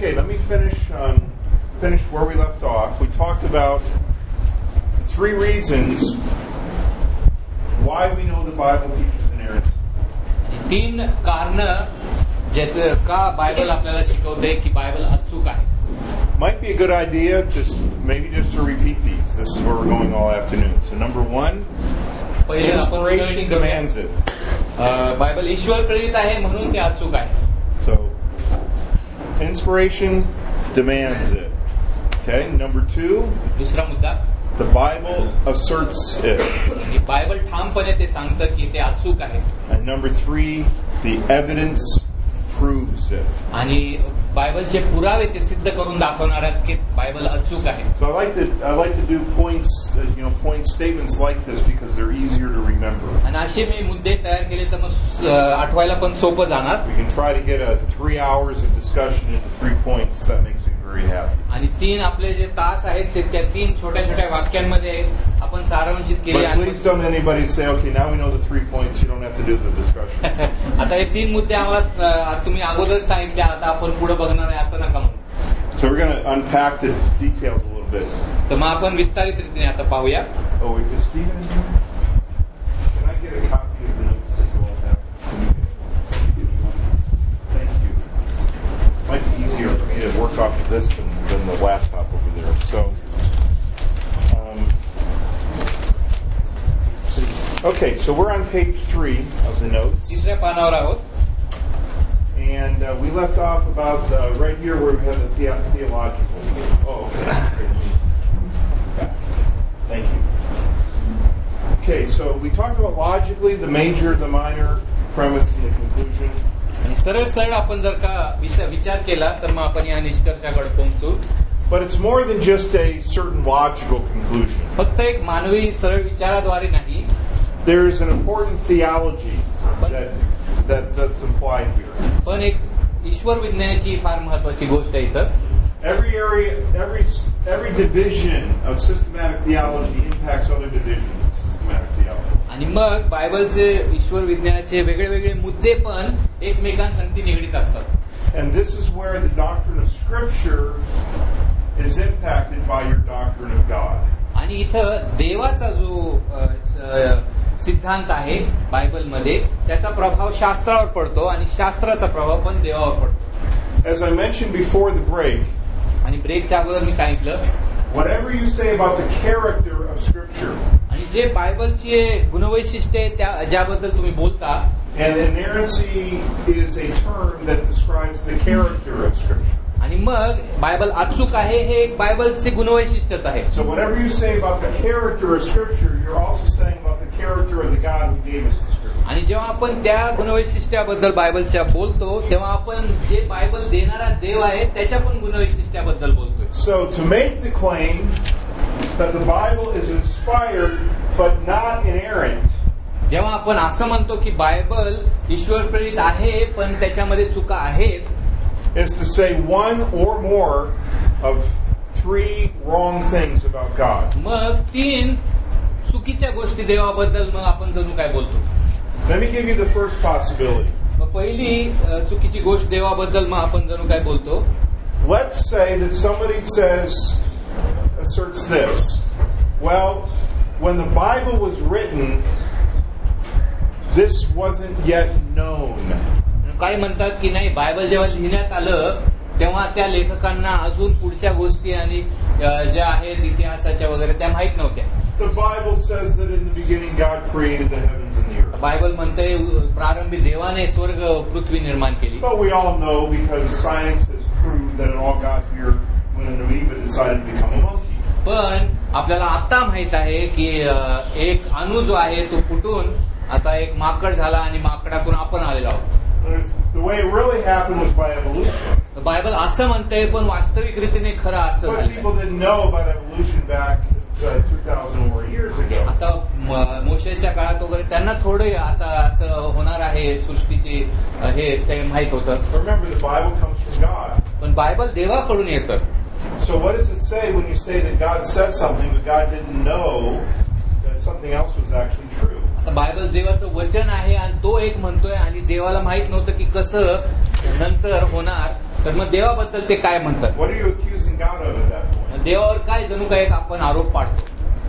Okay, let me finish where we left off. We talked about the 3 reasons why we know the Bible teaches inerrancy. 3 कारणं ज्याचं का Bible आपल्याला शिकवते की Bible अचूक आहे. Might be a good idea just to repeat these. This is where we're going all afternoon. So number 1, inspiration demands it. Bible ईश्वर प्रेरित आहे म्हणून ते अचूक आहे. So inspiration demands it. Okay, number 2, दुसरा मुद्दा, the Bible asserts it. Bible ठामपणे ते सांगतं की ते अचूक आहे. And number 3, the evidence proves it. आणि बायबलचे पुरावे ते सिद्ध करून दाखवणार आहेत की बायबल अचूक आहे. So I like to do point statements like this because they're easier to remember. आणि असे मी मुद्दे तयार केले तर मग आठवायला पण सोपं जाणार. We can try to get 3 hours of discussion into 3 points. That makes me very happy. आणि 3 आपले जे तास आहेत ते त्या 3 छोट्या छोट्या वाक्यांमध्ये आपण सारांशित केले. But please don't anybody say, okay, now we know the 3 points. You don't have to do the discussion. आता हे 3 मुद्दे आम्हाला तुम्ही अगोदर सांगितले, आता आपण पुढे बघणार आहे असं नका म्हणू. So we're going to unpack the details a little bit. तर मग आपण विस्तारित रीतीने आता पाहूया. Oh, wait, is Stephen in here? Can I get a copy of the notes that you all have? Thank you. It might be easier for me to work off of this than the laptop over there. So, okay, so we're on page 3 of the notes. तिसऱ्या पानावर आहोत. And we left off about right here where we had the theological. Oh, okay. Thank you. Okay, so we talked about logically the major, the minor, premise, and the conclusion. आणि सरळ सरळ आपण जर का विचार केला तर मग आपण या निष्कर्षाकडे पोहोचू. But it's more than just a certain logical conclusion. फक्त एक मानवी सरळ विचाराद्वारे नाही. There is an important theology that's implied here. पण एक ईश्वर विज्ञानाची फार महत्वाची गोष्ट आहे इथं. Every division of systematic theology impacts other divisions of systematic theology. आणि मग बायबलचे ईश्वर विज्ञानाचे वेगळे वेगळे मुद्दे पण एकमेकांसंगती निगडीत असतात. And this is where the doctrine of Scripture is impacted by your doctrine of God. आणि इथं देवाचा जो सिद्धांत आहे बायबलमध्ये त्याचा प्रभाव शास्त्रावर पडतो आणि शास्त्राचा प्रभाव पण देवावर पडतो. As I mentioned before the break, आणि ब्रेकच्या अगोदर मी सांगितलं, whatever you say about the character of Scripture, आणि जे बायबलची गुणवैशिष्ट्ये ज्याबद्दल तुम्ही बोलता, and inerrancy is a term that describes the character of Scripture. आणि मग बायबल अचूक आहे हे एक बायबलचे गुणवैशिष्ट्यच आहे. So whatever you say about the character of Scripture, you're also saying about the character of the God who gave us the Scripture. आणि जेव्हा आपण त्या गुणवैशिष्ट्याबद्दल बायबलच्या बोलतो तेव्हा आपण जे बायबल देणारा देव आहे त्याच्या पण गुणवैशिष्ट्याबद्दल बोलतोय. So to make the claim that the Bible is inspired but not inerrant, जेव्हा आपण असं म्हणतो की बायबल ईश्वर प्रेरित आहे पण त्याच्यामध्ये चुका आहेत, is to say one or more of 3 wrong things about God. मग 3 चुकीच्या गोष्टी देवाबद्दल मग आपण जणू काय बोलतो. Let me give you the first possibility. मग पहिली चुकीची गोष्ट देवाबद्दल मग आपण जणू काय बोलतो. Let's say that somebody asserts this. Well, when the Bible was written, this wasn't yet known. काही म्हणतात की नाही, बायबल जेव्हा लिहिण्यात आलं तेव्हा त्या लेखकांना अजून पुढच्या गोष्टी आणि ज्या आहेत इतिहासाच्या वगैरे त्या माहित नव्हत्या. The Bible says that in the beginning God created the heavens and the earth. Bible म्हणते प्रारंभी देवाने स्वर्ग पृथ्वी निर्माण केली. But we all know because science has proved that it all got here when an amoeba decided to become a monkey. पण आपल्याला आता माहित आहे की एक अणू जो आहे तो फुटून आता एक माकड झाला आणि माकडातून आपण आलेलो आहोत. The way it really happened was by evolution. Bible असं म्हणते पण वास्तविक रीतीने खरं असं But झालं. people didn't know about evolution back 2,000 more years ago. आता मोशेच्या काळात वगैरे त्यांना थोडे आता असं होणार आहे सृष्टीचे हे ते माहित होतं. Remember, the Bible comes from God. पण बायबल देवाकडून येतं. So what does it say when you say that God says something but God didn't know that something else was actually true? आता बायबल देवाचं वचन आहे आणि तो एक म्हणतोय आणि देवाला माहित नव्हतं की कसं नंतर होणार. तर मग देवाबद्दल ते काय म्हणतात? What are you accusing God of at that point? मग देवावर काय जणू काय एक आपण आरोप पाडतो?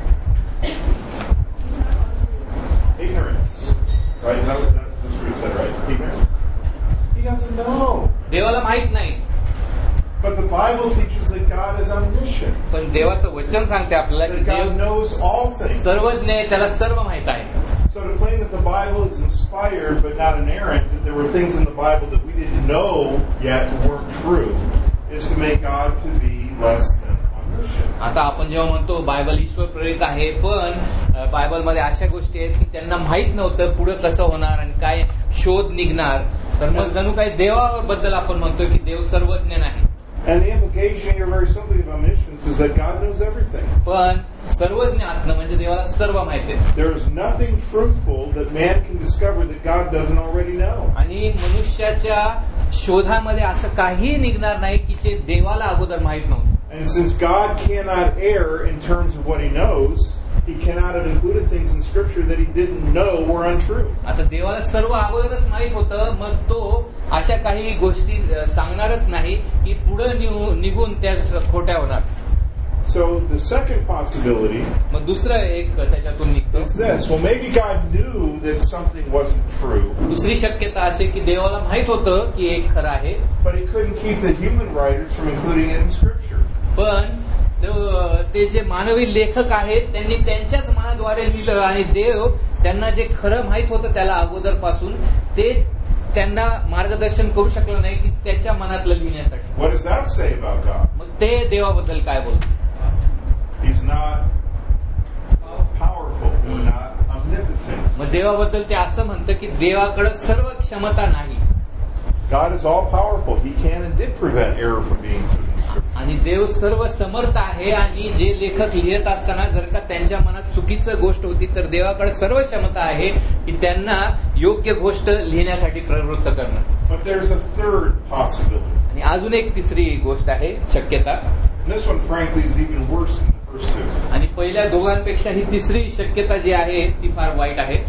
Ignorance. Right? That's what he said, right? Ignorance. He doesn't know. देवाला माहित नाही. But the Bible teaches that God is omniscient. पण देवाचं वचन सांगते आपल्याला की That God knows all Dev things. सर्वज्ञ आहे, त्याला सर्व माहित आहे. So to claim that the Bible is inspired but not inerrant, that there were things in the Bible that we didn't know yet weren't true, is to make God to be less than omniscient. आता आपण जेव्हा म्हणतो Bible ईश्वर प्रेरित आहे, पण बायबलमध्ये अशा गोष्टी आहेत की त्यांना माहित नव्हतं पुढे कसं होणार आणि काय शोध निघणार, तर मग जणू काही देवाबद्दल आपण म्हणतोय की देव सर्वज्ञ नाही. And the implication here very simply of omniscience is that God knows everything. पण सर्वज्ञ असणं म्हणजे देवाला सर्व माहिती आहे. There is nothing truthful that man can discover that God doesn't already know. आणि मनुष्याच्या शोधामध्ये असं काही निघणार नाही की जे देवाला अगोदर माहित नव्हतं. And since God cannot err in terms of what he knows, he cannot have included things in Scripture that he didn't know were untrue. आता देवाला सर्व अगोदरच माहित होतं, मग तो अशा काही गोष्टी सांगणारच नाही की पुढे निघून त्या खोट्या होणार. So the second possibility मग दुसरं एक त्याच्यातून निघतं is this. Well, maybe God knew that something wasn't true, दुसरी शक्यता अशी की देवाला माहित होतं की एक खरं आहे, but he couldn't keep the human writers from including it in Scripture. पण ते जे मानवी लेखक आहेत त्यांनी त्यांच्याच मनाद्वारे लिहिलं आणि देव त्यांना जे खरं माहित होतं त्याला अगोदर पासून ते त्यांना मार्गदर्शन करू शकलं नाही की त्याच्या मनातलं लिहिण्यासाठी. What does that say about God? मग ते देवाबद्दल काय बोलतात? He's not powerful or not omnipotent. मग देवाबद्दल ते असं म्हणतं की देवाकडे सर्व क्षमता नाही. God is all powerful. He can and did prevent error from being included in Scripture. आणि देव सर्व समर्थ आहे आणि जे लेखक लिहित असताना जर का त्यांच्या मनात चुकीचं गोष्ट होती तर देवाकडे सर्व क्षमता आहे की त्यांना योग्य गोष्ट लिहिण्यासाठी प्रवृत्त करणं. But there's a third possibility. आणि अजून एक तिसरी गोष्ट आहे शक्यता. And this one, frankly, is even worse than the first two. आणि पहिल्या दोघांपेक्षा ही तिसरी शक्यता जी आहे ती फार वाईट आहे.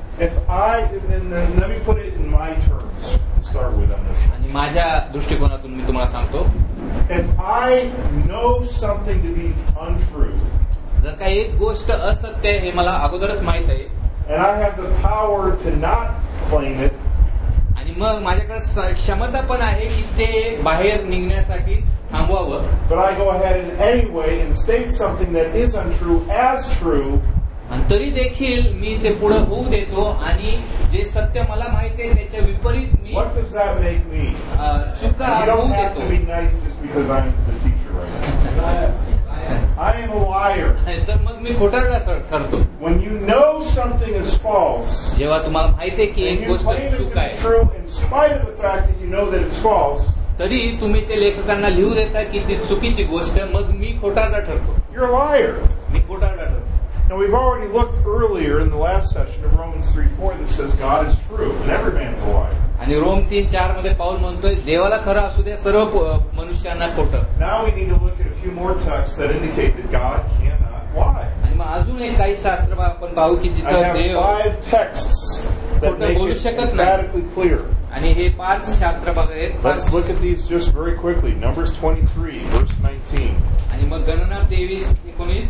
And let me put it in my terms to start with on this. आणि माझ्या दृष्टिकोनातून मी तुम्हाला सांगतो, If I know something to be untrue, जर का एक गोष्ट असत्य आहे हे मला अगोदरच माहित आहे and I have the power to not claim it, आणि मग माझ्याकडे क्षमता पण आहे की ते बाहेर निघण्यासाठी थांबवावं, but I go ahead in any way and state something that is untrue as true, आणि तरी देखील मी ते पुढे होऊ देतो आणि जे सत्य मला माहिती आहे त्याच्या विपरीत मी what does that make me? चुका You होऊ don't have to be देतो. nice just because I'm the teacher right now. I am a liar. तर मग मी खोटारडा ठरतो. When you know something is false, जेव्हा तुम्हाला माहिती आहे की and एक you गोष्ट claim it to चूक be आहे true in spite of the fact that you know that it's false, तरी तुम्ही ते लेखकांना लिहू देता की ती चुकीची गोष्ट, मग मी खोटारडा ठरतो. you're a liar. मी खोटारडा ठरतो. Now, we've already looked earlier in the last session of Romans 3:4 that says God is true and every man's a liar. आणि रोम 3:4 मध्ये पाऊल म्हणतोय देवाला खरं असू द्या सर्व मनुष्यांना खोटं. Now we need to look at a few more texts that indicate that God cannot lie. आणि मग अजून एक काही शास्त्र आपण पाहू की I जिथं have देव 5 texts that खोटं make बोलू it शकत नाही. emphatically clear. आणि हे 5 शास्त्र आहेत. Let's look at these just very quickly. Numbers 23, verse 19. आणि मग गणना 23:19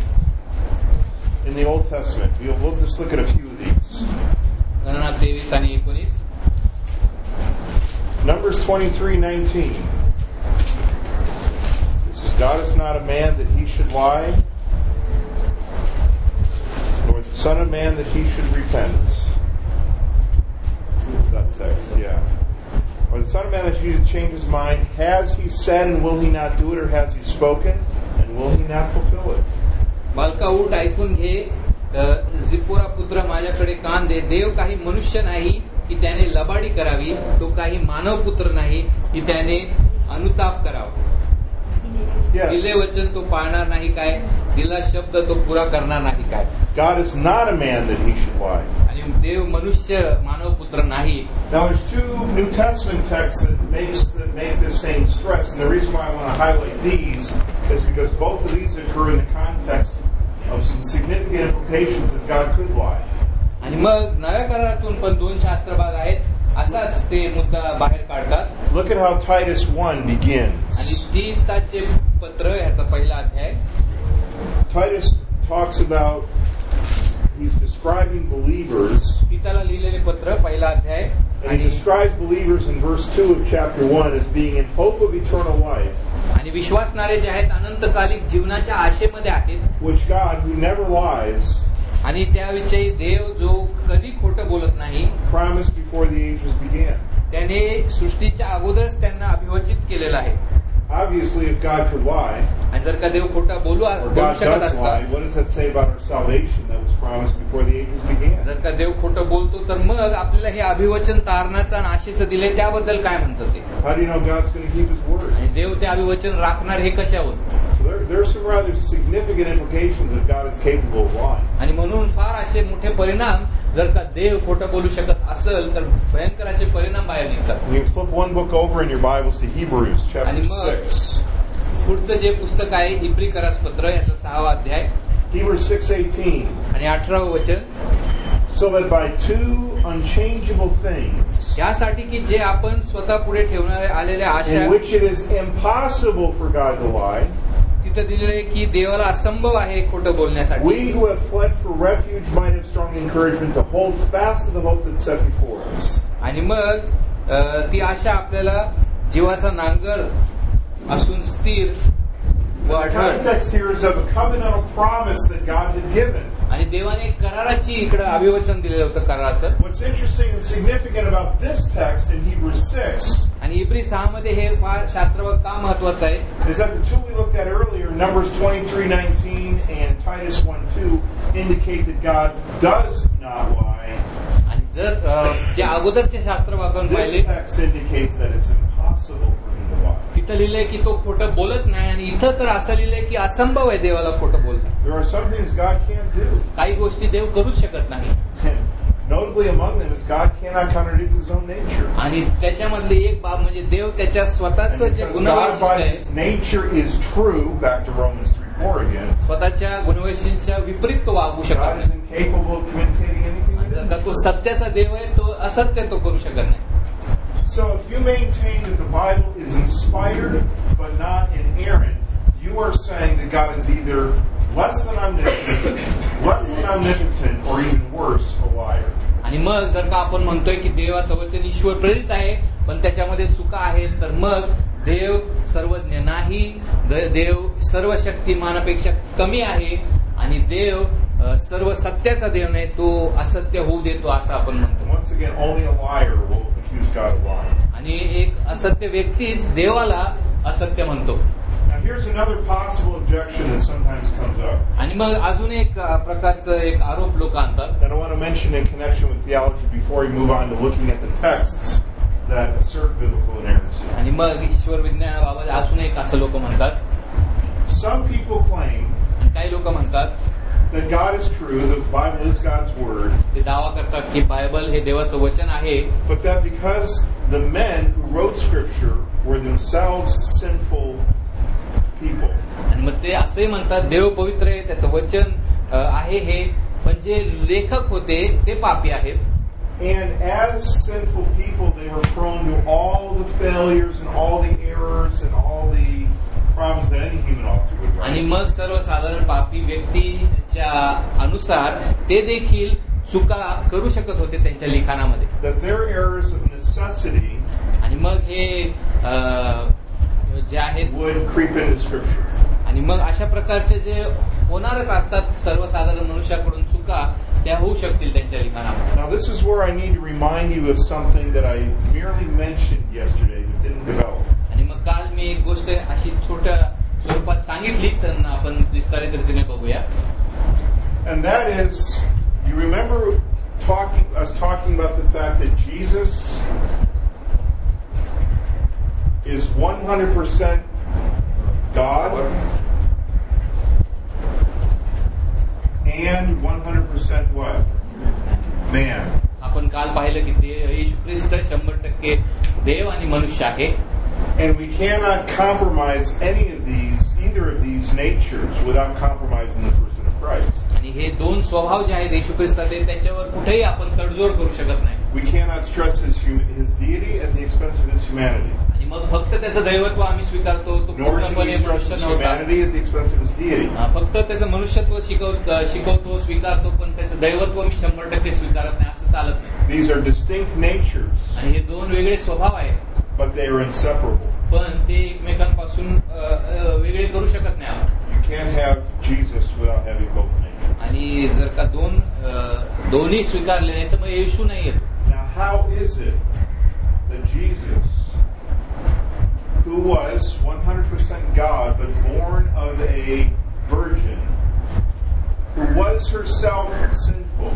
In the Old Testament. We'll just look at a few of these. गणना 23 आणि 19. Numbers 23:19. This is God is not a man that he should lie, nor the son of man that he should repent. That text, yeah. Or the son of man that he should change his mind. Has he said and will he not do it, or has he spoken and will he not fulfill it? बालका उठ ऐकून घे, जिप्पोरा पुत्र माझ्याकडे कान दे. देव काही मनुष्य नाही की त्याने लबाडी करावी, तो काही मानव पुत्र नाही की त्याने अनुताप करावा. दिले वचन तो पाळणार नाही काय, दिला शब्द तो पुरा करणार नाही काय. God is not a man that he should lie. आणि देव मनुष्य मानव पुत्र नाही. Now there's 2 New Testament texts that make this same stress, and the reason why I want to highlight these is because both of these occur in the context of some significant implications that God could lie. आणि मग नव्या करारातून पण 2 शास्त्र भाग आहेत असाच ते मुद्दा बाहेर काढतात. Look at how Titus 1 begins. आणि तीताचे पत्र याचा पहिला अध्याय. Titus talks about, he's describing believers. तीताला लिहिलेले पत्र पहिला अध्याय. And he describes believers in verse 2 of chapter 1 as being in hope of eternal life. आणि विश्वासणारे जे आहेत अनंतकालिक जीवनाच्या आशेमध्ये आहेत. Which God, who never lies, आणि त्याविषयी देव जो कधी खोटं बोलत नाही, promised before the ages began. त्याने सृष्टीच्या अगोदरच त्यांना अभिवचित केलेलं आहे. Obviously, if God could lie, आणि जर का देव खोटा बोलू or God शकत does lie, असता, what does that say about our salvation that was promised before the ages began? जर का देव खोटं बोलतो तर मग आपल्याला हे अभिवचन तारणाचं आणि आशेचं दिले त्याबद्दल काय म्हणतं ते? How do you know God's going to keep His word? आणि देव ते अभिवचन राखणार हे कशावर? So there are some rather significant implications that God is capable of lying. आणि म्हणून फार असे मोठे परिणाम, जर का देव खोटं बोलू शकत असेल तर भयंकर असे परिणाम बाहेर निघतात. You flip one book over in your Bibles to Hebrews chapter 6. पुढचं जे पुस्तक आहे इब्री करासपत्र याचा 6वा अध्याय. Hebrews 6:18. आणि 18वे वचन. So that by two unchangeable things, यासाठी की जे आपण स्वतः पुढे ठेवणारे आलेल्या आशा, in which it is impossible for God to lie, तिथं दिलेले की देवाला असंभव आहे खोटं बोलण्यासाठी. we who have fled for refuge might have strong encouragement to hold fast to the hope that's set before us. आणि मग ती आशा आपल्याला जीवाचा नांगर असून स्थिर व The अढळ. context here is of a covenantal promise that God had given. आणि देवाने कराराची इकडे अभिवचन दिलेलं होतं कराराचं. What's interesting and significant about this text in Hebrews 6 आणि इब्री 6 मध्ये हे फार शास्त्रवाद का महत्वाचं आहे, is that the two we looked at earlier, Numbers 23:19 and Titus 1:2, indicate that God does not lie. आणि जर जे अगोदरचे शास्त्र वापरून This पाहिले, text indicates that it's impossible for him to lie. तिथं लिहिलंय की तो खोटं बोलत नाही. आणि इथं तर असं लिहिलंय की असंभव आहे देवाला खोटं बोलणं. There are some things God can't do. काही गोष्टी देव करूच शकत नाही. Notably among them is God cannot contradict His own nature. आणि त्याच्यामधली एक बाब म्हणजे देव त्याच्या स्वतःच And जे because God गुणवैशिष्ट्य by आहे, His nature is true, back to Romans 3:4 again, स्वतःच्या गुणवैशिष्ट्याच्या विपरीत तो वागू शकत God is नाही. incapable of communicating anything that जर is. का तो सत्याचा देव आहे, तो असत्य तो करू शकत नाही. So if you maintain that the Bible is inspired but not inerrant, you are saying that God is either less than omnipotent, or even worse, a liar. आणि मग जर का आपण म्हणतोय की देवाचं वचन ईश्वर प्रेरित आहे पण त्याच्यामध्ये चुका आहेत, तर मग देव सर्वज्ञ नाही, देव सर्व शक्तिमानापेक्षा कमी आहे, आणि देव सर्व सत्याचा देव नाही, तो असत्य होऊ देतो असं आपण म्हणतो. Once again, only a liar will accuse God of lying. आणि एक असत्य व्यक्तीच देवाला असत्य म्हणतो. Now here's another possible objection that sometimes comes up. आणि मग अजून एक प्रकारचं एक आरोप लोक आणतात. That I want to mention in connection with theology before we move on to looking at the texts that assert biblical inerrancy. आणि मग ईश्वर विज्ञानाबाबत अजून एक असं लोक म्हणतात. Some people claim काही लोक म्हणतात that God is true, the Bible is God's word, ते दावा करतात की बायबल हे देवाचं वचन आहे, but that because the men who wrote Scripture were themselves sinful people. आणि मग ते असंही म्हणतात देव पवित्र आहे, त्याचं वचन आहे हे, पण जे लेखक होते ते पापी आहेत. And as sinful people, they were prone to all the failures and all the errors and all the problems that any human author would आणि write. मग सर्वसाधारण पापी व्यक्तीच्या अनुसार ते देखील चुका करू शकत होते त्यांच्या लिखाणामध्ये. That their errors of necessity आणि मग हे जे आहेत would creep into Scripture. आणि मग अशा प्रकारचे जे होणारच असतात सर्वसाधारण मनुष्याकडून चुका, त्या होऊ शकतील त्यांच्या लिखाणामध्ये. Now this is where I need to remind you of something that I merely mentioned yesterday but didn't develop. आणि मग काल मी एक गोष्ट अशी छोट्या स्वरूपात सांगितली, तर आपण विस्तारित रीतीने बघूया. And that is, you remember us talking about the fact that Jesus is 100% God and 100% what? Man. आपण काल पाहिलं की येशू ख्रिस्त 100% देव आणि मनुष्य आहे. And we cannot compromise either of these natures without compromising the person of Christ. आणि हे दोन स्वभाव जे आहेत येशू ख्रिस्ताचे, त्याच्यावर कुठेही आपण तडजोड करू शकत नाही. We cannot stress his deity at the expense of his humanity. आणि मग फक्त त्याचं दैवत्व आम्ही स्वीकारतो, तो Nor do पूर्णपणे we stress मनुष्य his नव्हता. humanity at the expense of his deity. फक्त त्याचं मनुष्यत्व शिकवतो, स्वीकारतो, पण त्याचं दैवत्व मी 100% स्वीकारत नाही, असं चालत नाही. These are distinct natures, आणि हे दोन वेगळे स्वभाव आहेत, but they are inseparable. पण ते एकमेकांपासून वेगळे करू शकत नाही आपण. You can't have Jesus without having both natures. आणि जर का दोन्ही स्वीकारले नाही तर मग येशू नाही येतो. Now, how is it that Jesus, who was 100% God but born of a virgin, who was herself sinful,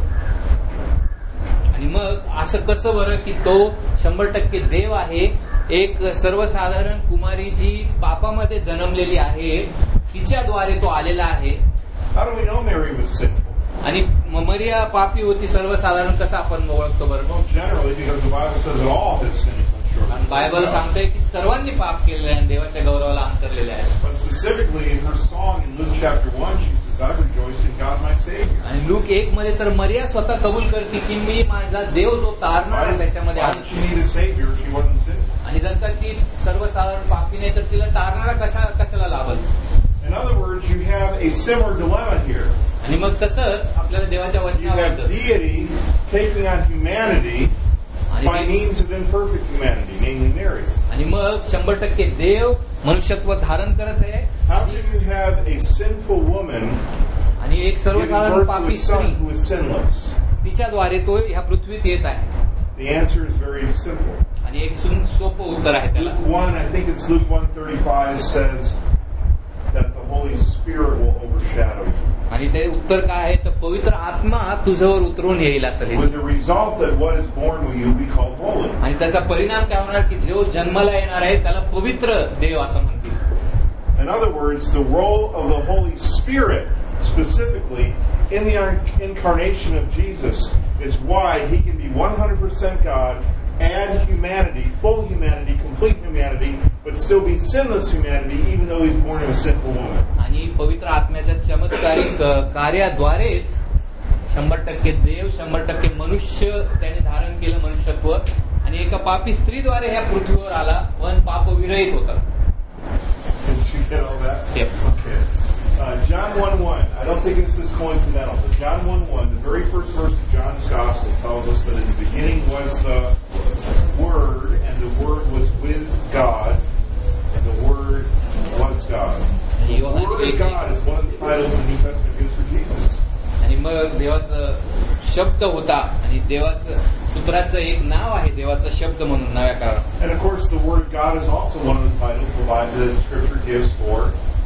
आणि मग असं कसं बरं की तो 100% देव आहे, एक सर्वसाधारण कुमारी जी पापामध्ये जन्मलेली आहे, तिच्याद्वारे तो आलेला आहे. how do we know Mary was sinful? आणि मरिया पापी होती सर्वसाधारण कसं आपण ओळखतो बरं? Well, generally, because the Bible says that all have sinned and come short कारण of the Bible glory of God. सांगतोय की सर्वांनी पाप केलेले आहे आणि देवाच्या गौरवाला अंतरलेले आहे. But specifically in her song in Luke chapter 1, she says, I rejoice in God my Savior. आणि लूक 1 मध्ये तर मरिया स्वतः कबूल करते की मी माझा देव जो तारणार आहे त्याच्यामध्ये Why did she need a Savior if she wasn't sinful? आणि जर का ती सर्वसाधारण पापी नाही तर तिला तारणारा कशाला लाभल? In other words, you have a similar dilemma here. आणि मग तसंच आपल्याला देवाच्या You have वचनावर deity taking on humanity by आणि means of imperfect humanity, namely Mary. आणि मग 100% देव मनुष्यत्व धारण करत आहे How can you have a sinful woman आणि एक giving सर्वसाधारण birth to पापी a son स्त्री who is sinless? तिच्याद्वारे तो ह्या पृथ्वीत येत आहे. The answer is very simple. आणि एक सोपं उत्तर आहे त्याला. Luke 1, I think it's Luke 1:35 says that the Holy Spirit will overshadow you. आणि ते उत्तर काय आहे तर पवित्र आत्मा तुझ्यावर उतरून येईल असं हे. With the result that what is born will you be called holy. आणि त्याचा परिणाम काय होणार की जो जन्माला येणार आहे त्याला पवित्र देव असं म्हणतील. In other words, the role of the Holy Spirit specifically in the incarnation of Jesus is why he can be 100% God, add humanity, full humanity, complete humanity, but still be sinless humanity even though he's born of a sinful woman. आणि पवित्र आत्म्याच्या चमत्कारिक कार्याद्वारेच 100% देव 100% मनुष्य त्याने धारण केलं मनुष्यत्व आणि एका पापी स्त्रीद्वारे ह्या पृथ्वीवर आला पण पापविरहित होता. Did you get all that? Yep. Okay. John 1:1. I don't think this is coincidental, but John 1:1, the very first verse of John's Gospel tells us that in the beginning was the Word, and the Word was with God, and the Word was God. The Word of God is one of the titles the New Testament gives for Jesus. आणि मग देवाचं शब्द होता आणि देवाचं पुत्राचं एक नाव आहे देवाचा शब्द म्हणून नव्या काळात. And of course, the Word of God is also one of the titles the Bible, that Scripture gives for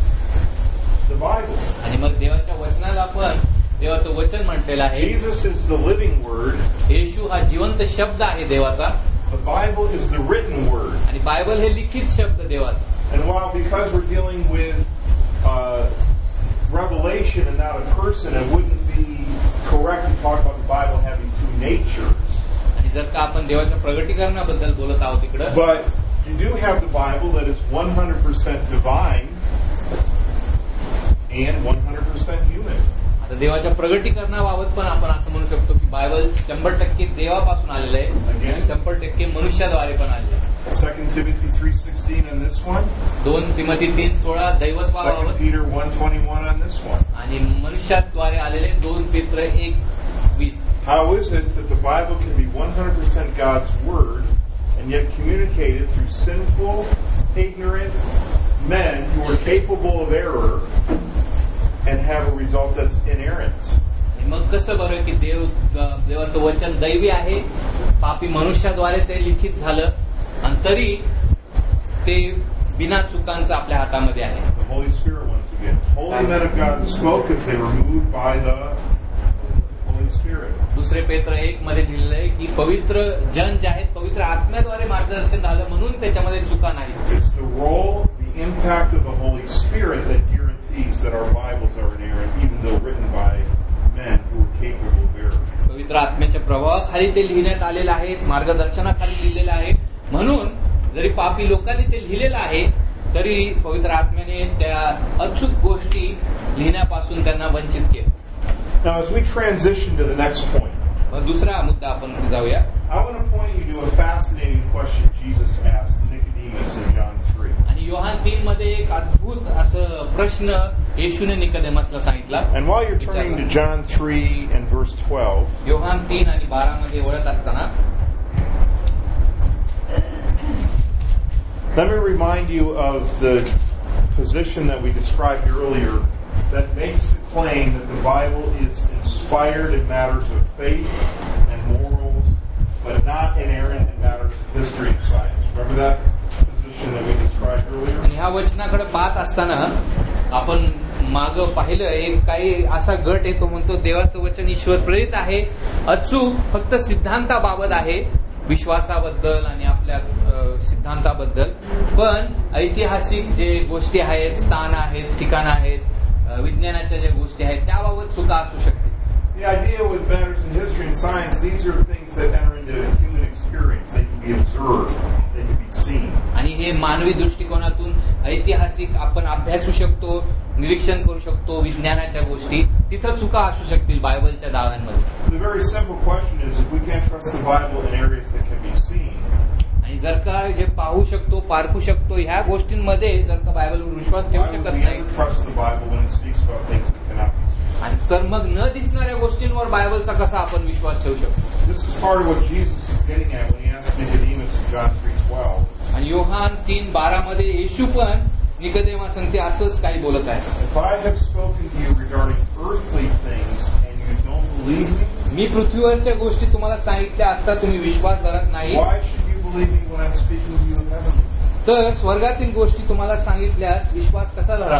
the Bible. आणि मग देवाच्या वचनाला पण देवाचं वचन म्हटलेलं आहे. Jesus is the living Word. येशू हा जिवंत शब्द आहे देवाचा. The Bible is the written Word. आणि बायबल हे लिखित शब्द देवाचा. And while because we're dealing with revelation and not a person, it wouldn't be correct to talk about the Bible having two natures. आणि जर का आपण देवाच्या प्रगटीकरणाबद्दल बोलत आहोत इकडं. But you do have the Bible that is 100% divine and 100% human. आता देवाच्या प्रगटीकरणाबाबत पण आपण असं म्हणू शकतो की बायबल 100% देवापासून आलेलं आहे आणि 100% मनुष्याद्वारे पण आलेलं आहे. 2 Timothy 3:16 on this one. 2 Timothy 3:16 दैवत्वाबाबत 2 Peter 1:21 on this one. आणि मनुष्याद्वारे आलेले 2 पेत्र 1:20. How is it that the Bible can be 100% God's Word and yet communicated through sinful, ignorant men who are capable of error and have a result that's inerrant? मग कसं बरं की देवाचं वचन दैवी आहे, पापी मनुष्याद्वारे ते लिखित झालं आणि तरी ते बिना चुकांचं आपल्या हातामध्ये आहे. The Holy Spirit once again. Holy men of God spoke as they were moved by the Holy Spirit. दुसरे पेत्र 1 मध्ये लिहिलेलं आहे की पवित्र जन जे आहेत पवित्र आत्म्याद्वारे मार्गदर्शन झालं म्हणून त्याच्यामध्ये चुका नाही. It's the role, the impact of the Holy Spirit that guarantees that our Bibles are inerrant, even though written by men who are capable of error. पवित्र आत्म्याच्या प्रभावाखाली ते लिहिण्यात आलेलं आहे, मार्गदर्शनाखाली लिहिलेलं आहे. म्हणून जरी पापी लोकांनी ते लिहिलेलं आहे तरी पवित्र आत्म्याने त्या अचूक गोष्टी लिहिण्यापासून त्यांना वंचित केलं. Now, as we transition to the next point, दुसरा मुद्दा आपण जाऊया. I want to point you to a fascinating question Jesus asked Nicodemus in John 3. आणि योहान 3 मध्ये एक अद्भुत असं प्रश्न येशूने निकोदेमसला सांगितला. And while you're turning to John 3 and verse 12, Yohan 3 आणि 12 मध्ये वळत असताना let me remind you of the position that we described earlier that makes the claim that the Bible is inspired in matters of faith and morals, but not inerrant in matters of history and science. Remember that position that we described earlier? आणि ह्या वचनाकडे पाहत असताना आपण माग पाहिलं एक काही असा गट आहे तो म्हणतो देवाचं वचन ईश्वर प्रेरित आहे, अचूक फक्त सिद्धांताबाबत आहे, विश्वासाबद्दल आणि आपल्या सिद्धांताबद्दल, पण ऐतिहासिक जे गोष्टी आहेत, स्थान आहेत, ठिकाणं आहेत, विज्ञानाच्या ज्या गोष्टी आहेत त्याबाबत चुका असू शकते. The idea with matters in history and science, these are things that enter into human experience. They can be observed, they can be seen. आणि हे मानवी दृष्टिकोनातून ऐतिहासिक आपण अभ्यासू शकतो, निरीक्षण करू शकतो, विज्ञानाच्या गोष्टी तिथं चुका असू शकतील बायबलच्या दाव्यांमध्ये. The very simple question is if we can't trust the Bible in areas that can be seen. आणि जर का जे पाहू शकतो, पारखू शकतो ह्या गोष्टींमध्ये जर का बायबलवर विश्वास ठेवू शकत नाही, आणि तर मग न दिसणाऱ्या गोष्टींवर बायबलचा कसा आपण विश्वास ठेवू शकतो. आणि योहान 3:12 मध्ये येशू पण निकोदेमा सांगते असंच काही बोलत आहे. मी पृथ्वीवरच्या गोष्टी तुम्हाला सांगितल्या असता तुम्ही विश्वास धरत नाही, तर स्वर्गातील गोष्टी तुम्हाला सांगितल्यास विश्वास कसा धरा.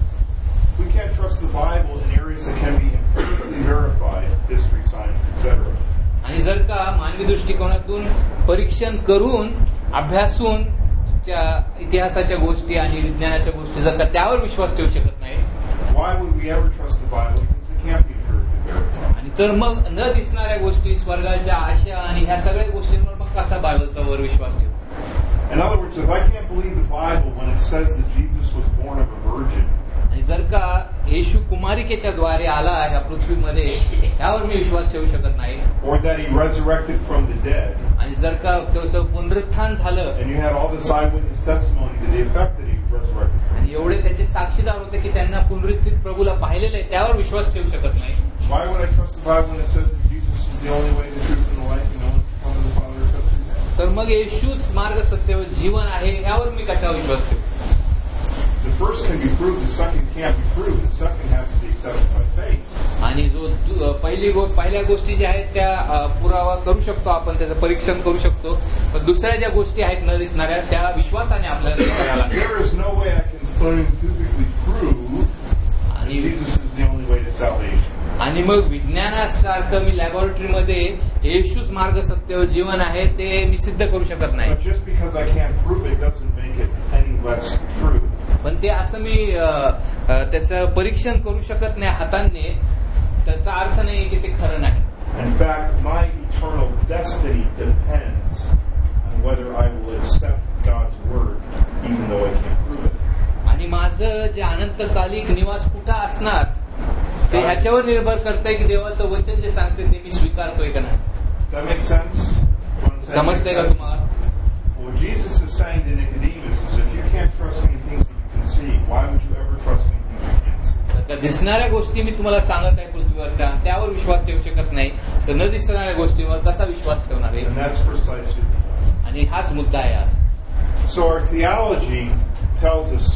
We can't trust the Bible in areas that can be empirically verified, history, science, etc. आणि जर का मानवी दृष्टिकोनातून परीक्षण करून अभ्यासून त्या इतिहासाच्या गोष्टी आणि विज्ञानाच्या गोष्टी जर का त्यावर विश्वास ठेवू शकत नाही, why would we ever trust the Bible? Because it can't be empirically verified. आणि तर मग न दिसणाऱ्या गोष्टी, स्वर्गाच्या आशा आणि ह्या सगळ्या गोष्टींवर मग कसा बायबलचा वर विश्वास ठेवू. In other words, if I can't believe the Bible when it says that Jesus was born of a virgin, आणि जर का येशू कुमारिकेच्या द्वारे आला ह्या पृथ्वीमध्ये ह्यावर मी विश्वास ठेवू शकत नाही, or that he resurrected from the dead, आणि जर का त्याचं पुनरुत्थान झालं, and you had all this eyewitness testimony to the effect that he resurrected, आणि एवढे त्याचे साक्षीदार होते की त्यांना पुनरुत्थित प्रभूला पाहिलेलं आहे, त्यावर विश्वास ठेवू शकत नाही. why would I trust the Bible when it says that Jesus is the only way, the truth, and the life, and no one can come to the Father except through him? तर मग येशूच मार्ग, सत्य व जीवन आहे, ह्यावर मी कशावर विश्वास ठेवू. The first can be proved, the second can't be proved. The second has to be accepted by faith. आणि जो पहिल्या गोष्टी ज्या आहेत त्या पुरावा करू शकतो आपण, त्याचं परीक्षण करू शकतो, पण दुसऱ्या ज्या गोष्टी आहेत न दिसणाऱ्या त्या विश्वासाने आपल्याला करायला लागतात. There is no way I can scientifically prove that Jesus is the only way to salvation. आणि मग विज्ञानासारखं मी लॅबोरेटरीमध्ये येशूच मार्ग, सत्य व जीवन आहे ते मी सिद्ध करू शकत नाही. But just because I can't prove it doesn't make it any less true. पण ते असं मी त्याचं परीक्षण करू शकत नाही हाताने, त्याचा अर्थ नाही की ते खरं नाही. In fact, my eternal destiny depends on whether I will accept God's word even though I can't prove it. आणि माझं जे अनंतकालिक निवास कुठं असणार ते ह्याच्यावर निर्भर करतंय की देवाचं वचन जे सांगते ते मी स्वीकारतोय का नाही. Does that make sense? समजतंय का तुम्हाला? What Jesus is saying to Nicodemus is if you can't trust me in things that you can see, why would you ever trust me in things you can't see? तर दिसणाऱ्या गोष्टी मी तुम्हाला सांगत आहे पृथ्वीवरच्या, त्यावर विश्वास ठेवू शकत नाही, तर न दिसणाऱ्या गोष्टीवर कसा विश्वास ठेवणार आहे. And that's precisely the point. आणि हाच मुद्दा आहे आज. So our theology tells us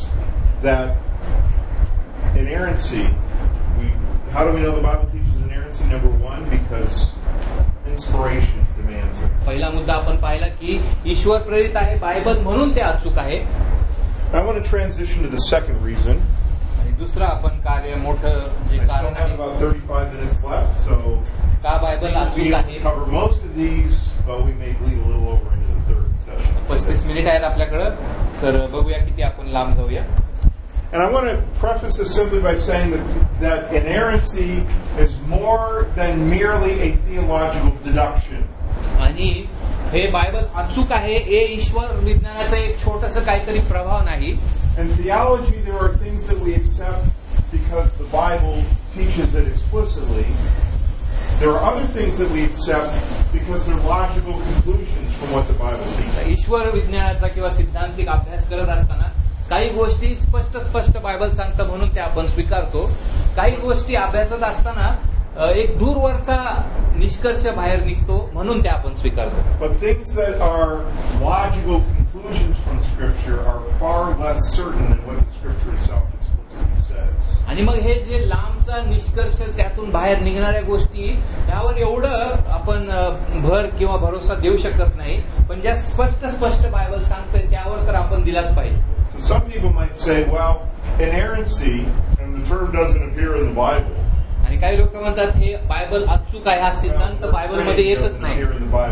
that inerrancy, how do we know the Bible teaches inerrancy? Number one, because inspiration demands it. पहिला मुद्दा आपण पाहिला की ईश्वर प्रेरित आहे बायबल म्हणून ते अचूक आहे. I want to transition to the second reason. आणि दुसरं आपण कार्य मोठं जे I still कारण have आहे about 35 minutes left, so का बायबल we अचूक आहे. cover most of these, but we may bleed a little over into the third session. 35 minute आहेत आपल्याकडं, तर बघूया किती आपण लांब जाऊया. And I want to preface this simply by saying that inerrancy is more than merely a theological deduction. आणि हे बायबल अचूक आहे हे ईश्वर विज्ञानाचा एक छोटासा काहीतरी प्रभाव नाही. In theology, there are things that we accept because the Bible teaches it explicitly. There are other things that we accept because they're logical conclusions from what the Bible teaches. ईश्वर विज्ञानाचा किंवा सिद्धांतिक अभ्यास करत असताना काही गोष्टी स्पष्ट बायबल सांगतं म्हणून त्या आपण स्वीकारतो. काही गोष्टी अभ्यासत असताना एक दूरवरचा निष्कर्ष बाहेर निघतो म्हणून त्या आपण स्वीकारतो. But things that are logical conclusions from Scripture are far less certain than what the Scripture itself explicitly says. आणि मग हे जे लांबचा निष्कर्ष त्यातून बाहेर निघणाऱ्या गोष्टी त्यावर एवढं आपण भर किंवा भरोसा देऊ शकत नाही. पण ज्या स्पष्ट बायबल सांगतंय त्यावर तर आपण दिलाच पाहिजे. So some people might say, well, inerrancy, and the term doesn't appear in the Bible. आणि काही लोक म्हणतात हे बायबल अचूक आहे, हा सिद्धांत बायबल मध्ये येतच नाही.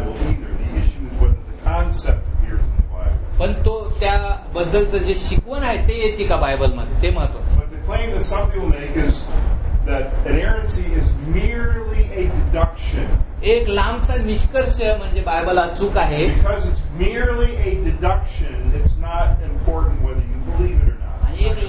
पण तो त्याबद्दलचं जे शिकवण आहे ते येते का बायबल मध्ये ते महत्वाचं. claim that some people make is that inerrancy is merely a deduction. एक लांबचा निष्कर्ष म्हणजे बायबल अचूक आहे. Because it's merely a deduction, it's not important whether you believe it or not. आणि एक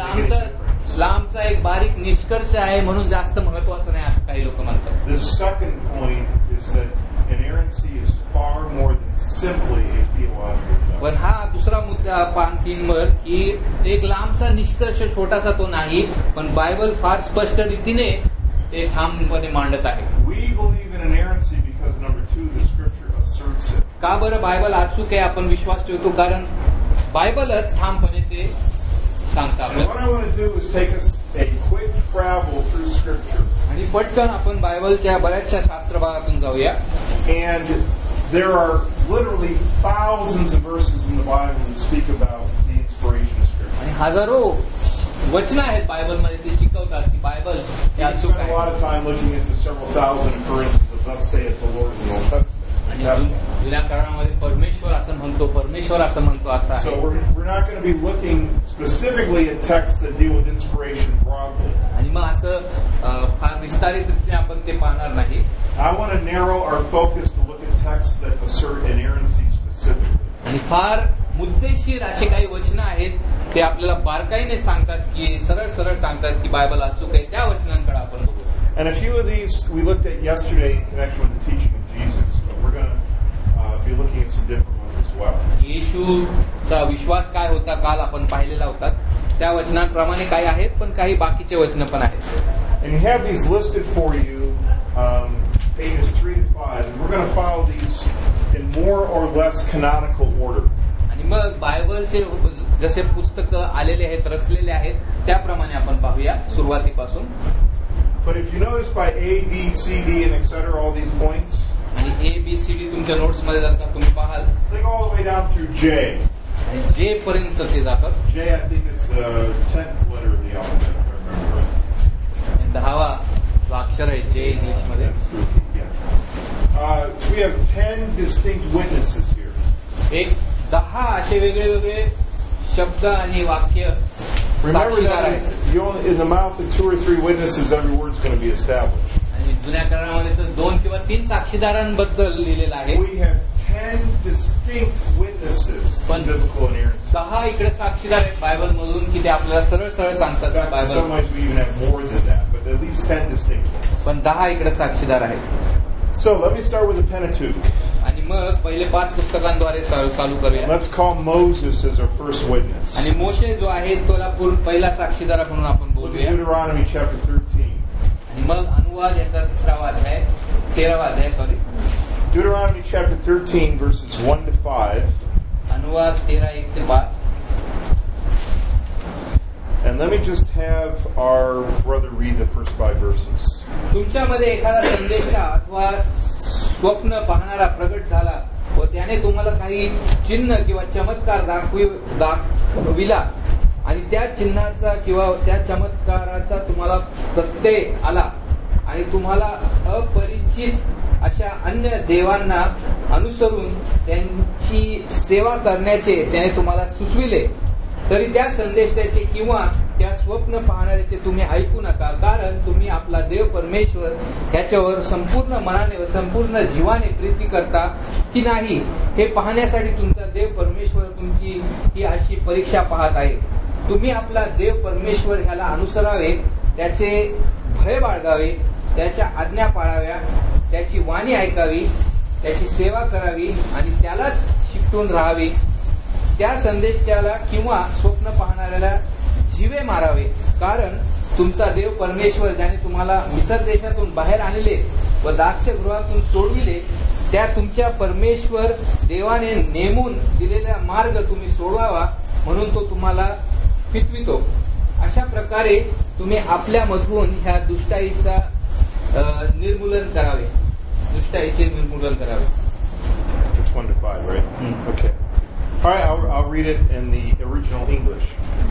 लांबचा एक बारीक निष्कर्ष आहे म्हणून जास्त महत्वाचं नाही असं काही लोक म्हणतात. The second point is that inerrancy is far more than simply a theological doctrine. पण हा दुसरा मुद्दा पान 3 वर की एक लांबचा निष्कर्ष छोटासा तो नाही पण बायबल फार स्पष्ट रीतीने ते ठामपणे मांडत आहे. We believe in inerrancy because number 2 the scripture asserts it. का बरं बायबल अचूक आहे आपण विश्वास ठेवतो कारण बायबलच ठामपणे ते सांगतात. What I want to do is take us a quick travel through scripture. आणि पटकन आपण बायबलच्या बऱ्याचशा शास्त्र भागातून जाऊया. And there are literally thousands of verses in the Bible that speak about the inspiration of scripture. आणि हजारो वचनं आहेत बायबलमध्ये ते शिकवतात की बायबल हे We अचूक spent a आहे. lot of time looking at the several thousand occurrences of thus saith the Lord in the Old Testament. आणि जुन्या काळामध्ये परमेश्वर असं म्हणतो असं So आहे. we're not going to be looking specifically at texts that deal with inspiration broadly. आणि मग असं फार विस्तारित रीतीने आपण ते पाहणार नाही. I want to narrow our focus to look at texts that assert inerrancy specifically. आणि फार मुद्देशीर असे काही वचनं आहेत ते आपल्याला बारकाईने सांगतात की सरळ सांगतात की बायबल अचूक आहे. त्या वचनांकडे आपण बघू. And a few of these we looked at yesterday in connection with the teaching of Jesus, but we're going to be looking at some different ones as well. येशूचा विश्वास काय होता काल आपण पाहिलेला होता. त्या वचनांप्रमाणे काही आहेत पण काही बाकीचे वचनं पण आहेत. And you have these listed for you, pages 3 to 5. And we're going to follow these in more or less canonical order. आणि मग बायबलचे जसे पुस्तक आलेले आहेत रचलेले आहेत त्याप्रमाणे आपण पाहूया सुरुवातीपासून. But if you notice by A, B, C, D, and etc., all these points, आणि ABCD तुमच्या नोट्स मध्ये जर का तुम्ही पाहाल they go all the way down through J. आणि J पर्यंत ते जातात. J, I think it's the 10th letter of the alphabet, if I remember. 10वा जो अक्षर आहे J इंग्लिश मध्ये. We have 10 distinct witnesses here. एक 10 असे वेगळे शब्द आणि वाक्य Remember साक्षीदार that आहेत. in the mouth of 2 or 3 witnesses, every word's going to be established. आणि जुन्या काळामध्ये तर 2 किंवा 3 साक्षीदारांबद्दल लिहिलेलं आहे. We have 10 distinct witnesses in biblical inerrancy. 10 इकडे साक्षीदार आहेत बायबल मधून की ते आपल्याला सरळ सांगतात In fact, some Bible. ways we even have more than that, but at least 10 distinct ones. पण 10 इकडे साक्षीदार आहेत. So let me start with the Pentateuch. आणि मग पहिले 5 पुस्तकांद्वारे चालू करूया. Let's call Moses as our first witness. आणि मोशे जो आहे तोला पहिला साक्षीदार म्हणून आपण Look at बोलूया. Deuteronomy chapter 13. आणि मग अनुवाद याचा 13वा अध्याय. Deuteronomy chapter 13 verses 1 to 5. अनुवाद 13 1 ते 5. And let me just have our brother read the first 5 verses. तुमच्यामध्ये एखादा संदेष्टा अथवा स्वप्न पाहणारा प्रगट झाला व त्याने तुम्हाला काही चिन्ह किंवा चमत्कार दाखविला आणि त्या चिन्हाचा किंवा त्या चमत्काराचा तुम्हाला प्रत्यय आला आणि तुम्हाला अपरिचित अशा अन्य देवांना अनुसरून त्यांची सेवा करण्याचे त्याने तुम्हाला सुचविले तरी त्या संदेशाचे किंवा त्या स्वप्न पाहणाऱ्याचे तुम्ही ऐकू नका कारण तुम्ही आपला देव परमेश्वर ह्याच्यावर संपूर्ण मनाने व संपूर्ण जीवाने प्रीती करता की नाही हे पाहण्यासाठी तुमचा देव परमेश्वर तुमची ही अशी परीक्षा पाहत आहे. तुम्ही आपला देव परमेश्वर ह्याला अनुसरावे त्याचे भय बाळगावे त्याच्या आज्ञा पाळाव्या त्याची वाणी ऐकावी, त्याची सेवा करावी आणि त्यालाच शिकून राहावी. त्या संदेष्टाला किंवा स्वप्न पाहणाऱ्याला जीवे मारावे, कारण तुमचा देव परमेश्वर ज्याने तुम्हाला मिसर देशातून बाहेर आणले व दास्यगृहातून सोडविले, त्या तुमच्या परमेश्वर देवाने नेमून दिलेला मार्ग तुम्ही सोडवावा म्हणून तो तुम्हाला फितवितो. अशा प्रकारे तुम्ही आपल्यामधून ह्या दुष्टाईचा निर्मूलन करावे, दुष्टाईचे निर्मूलन करावे. It's 1 to 5, right? Okay. All right, I'll read it in the original English.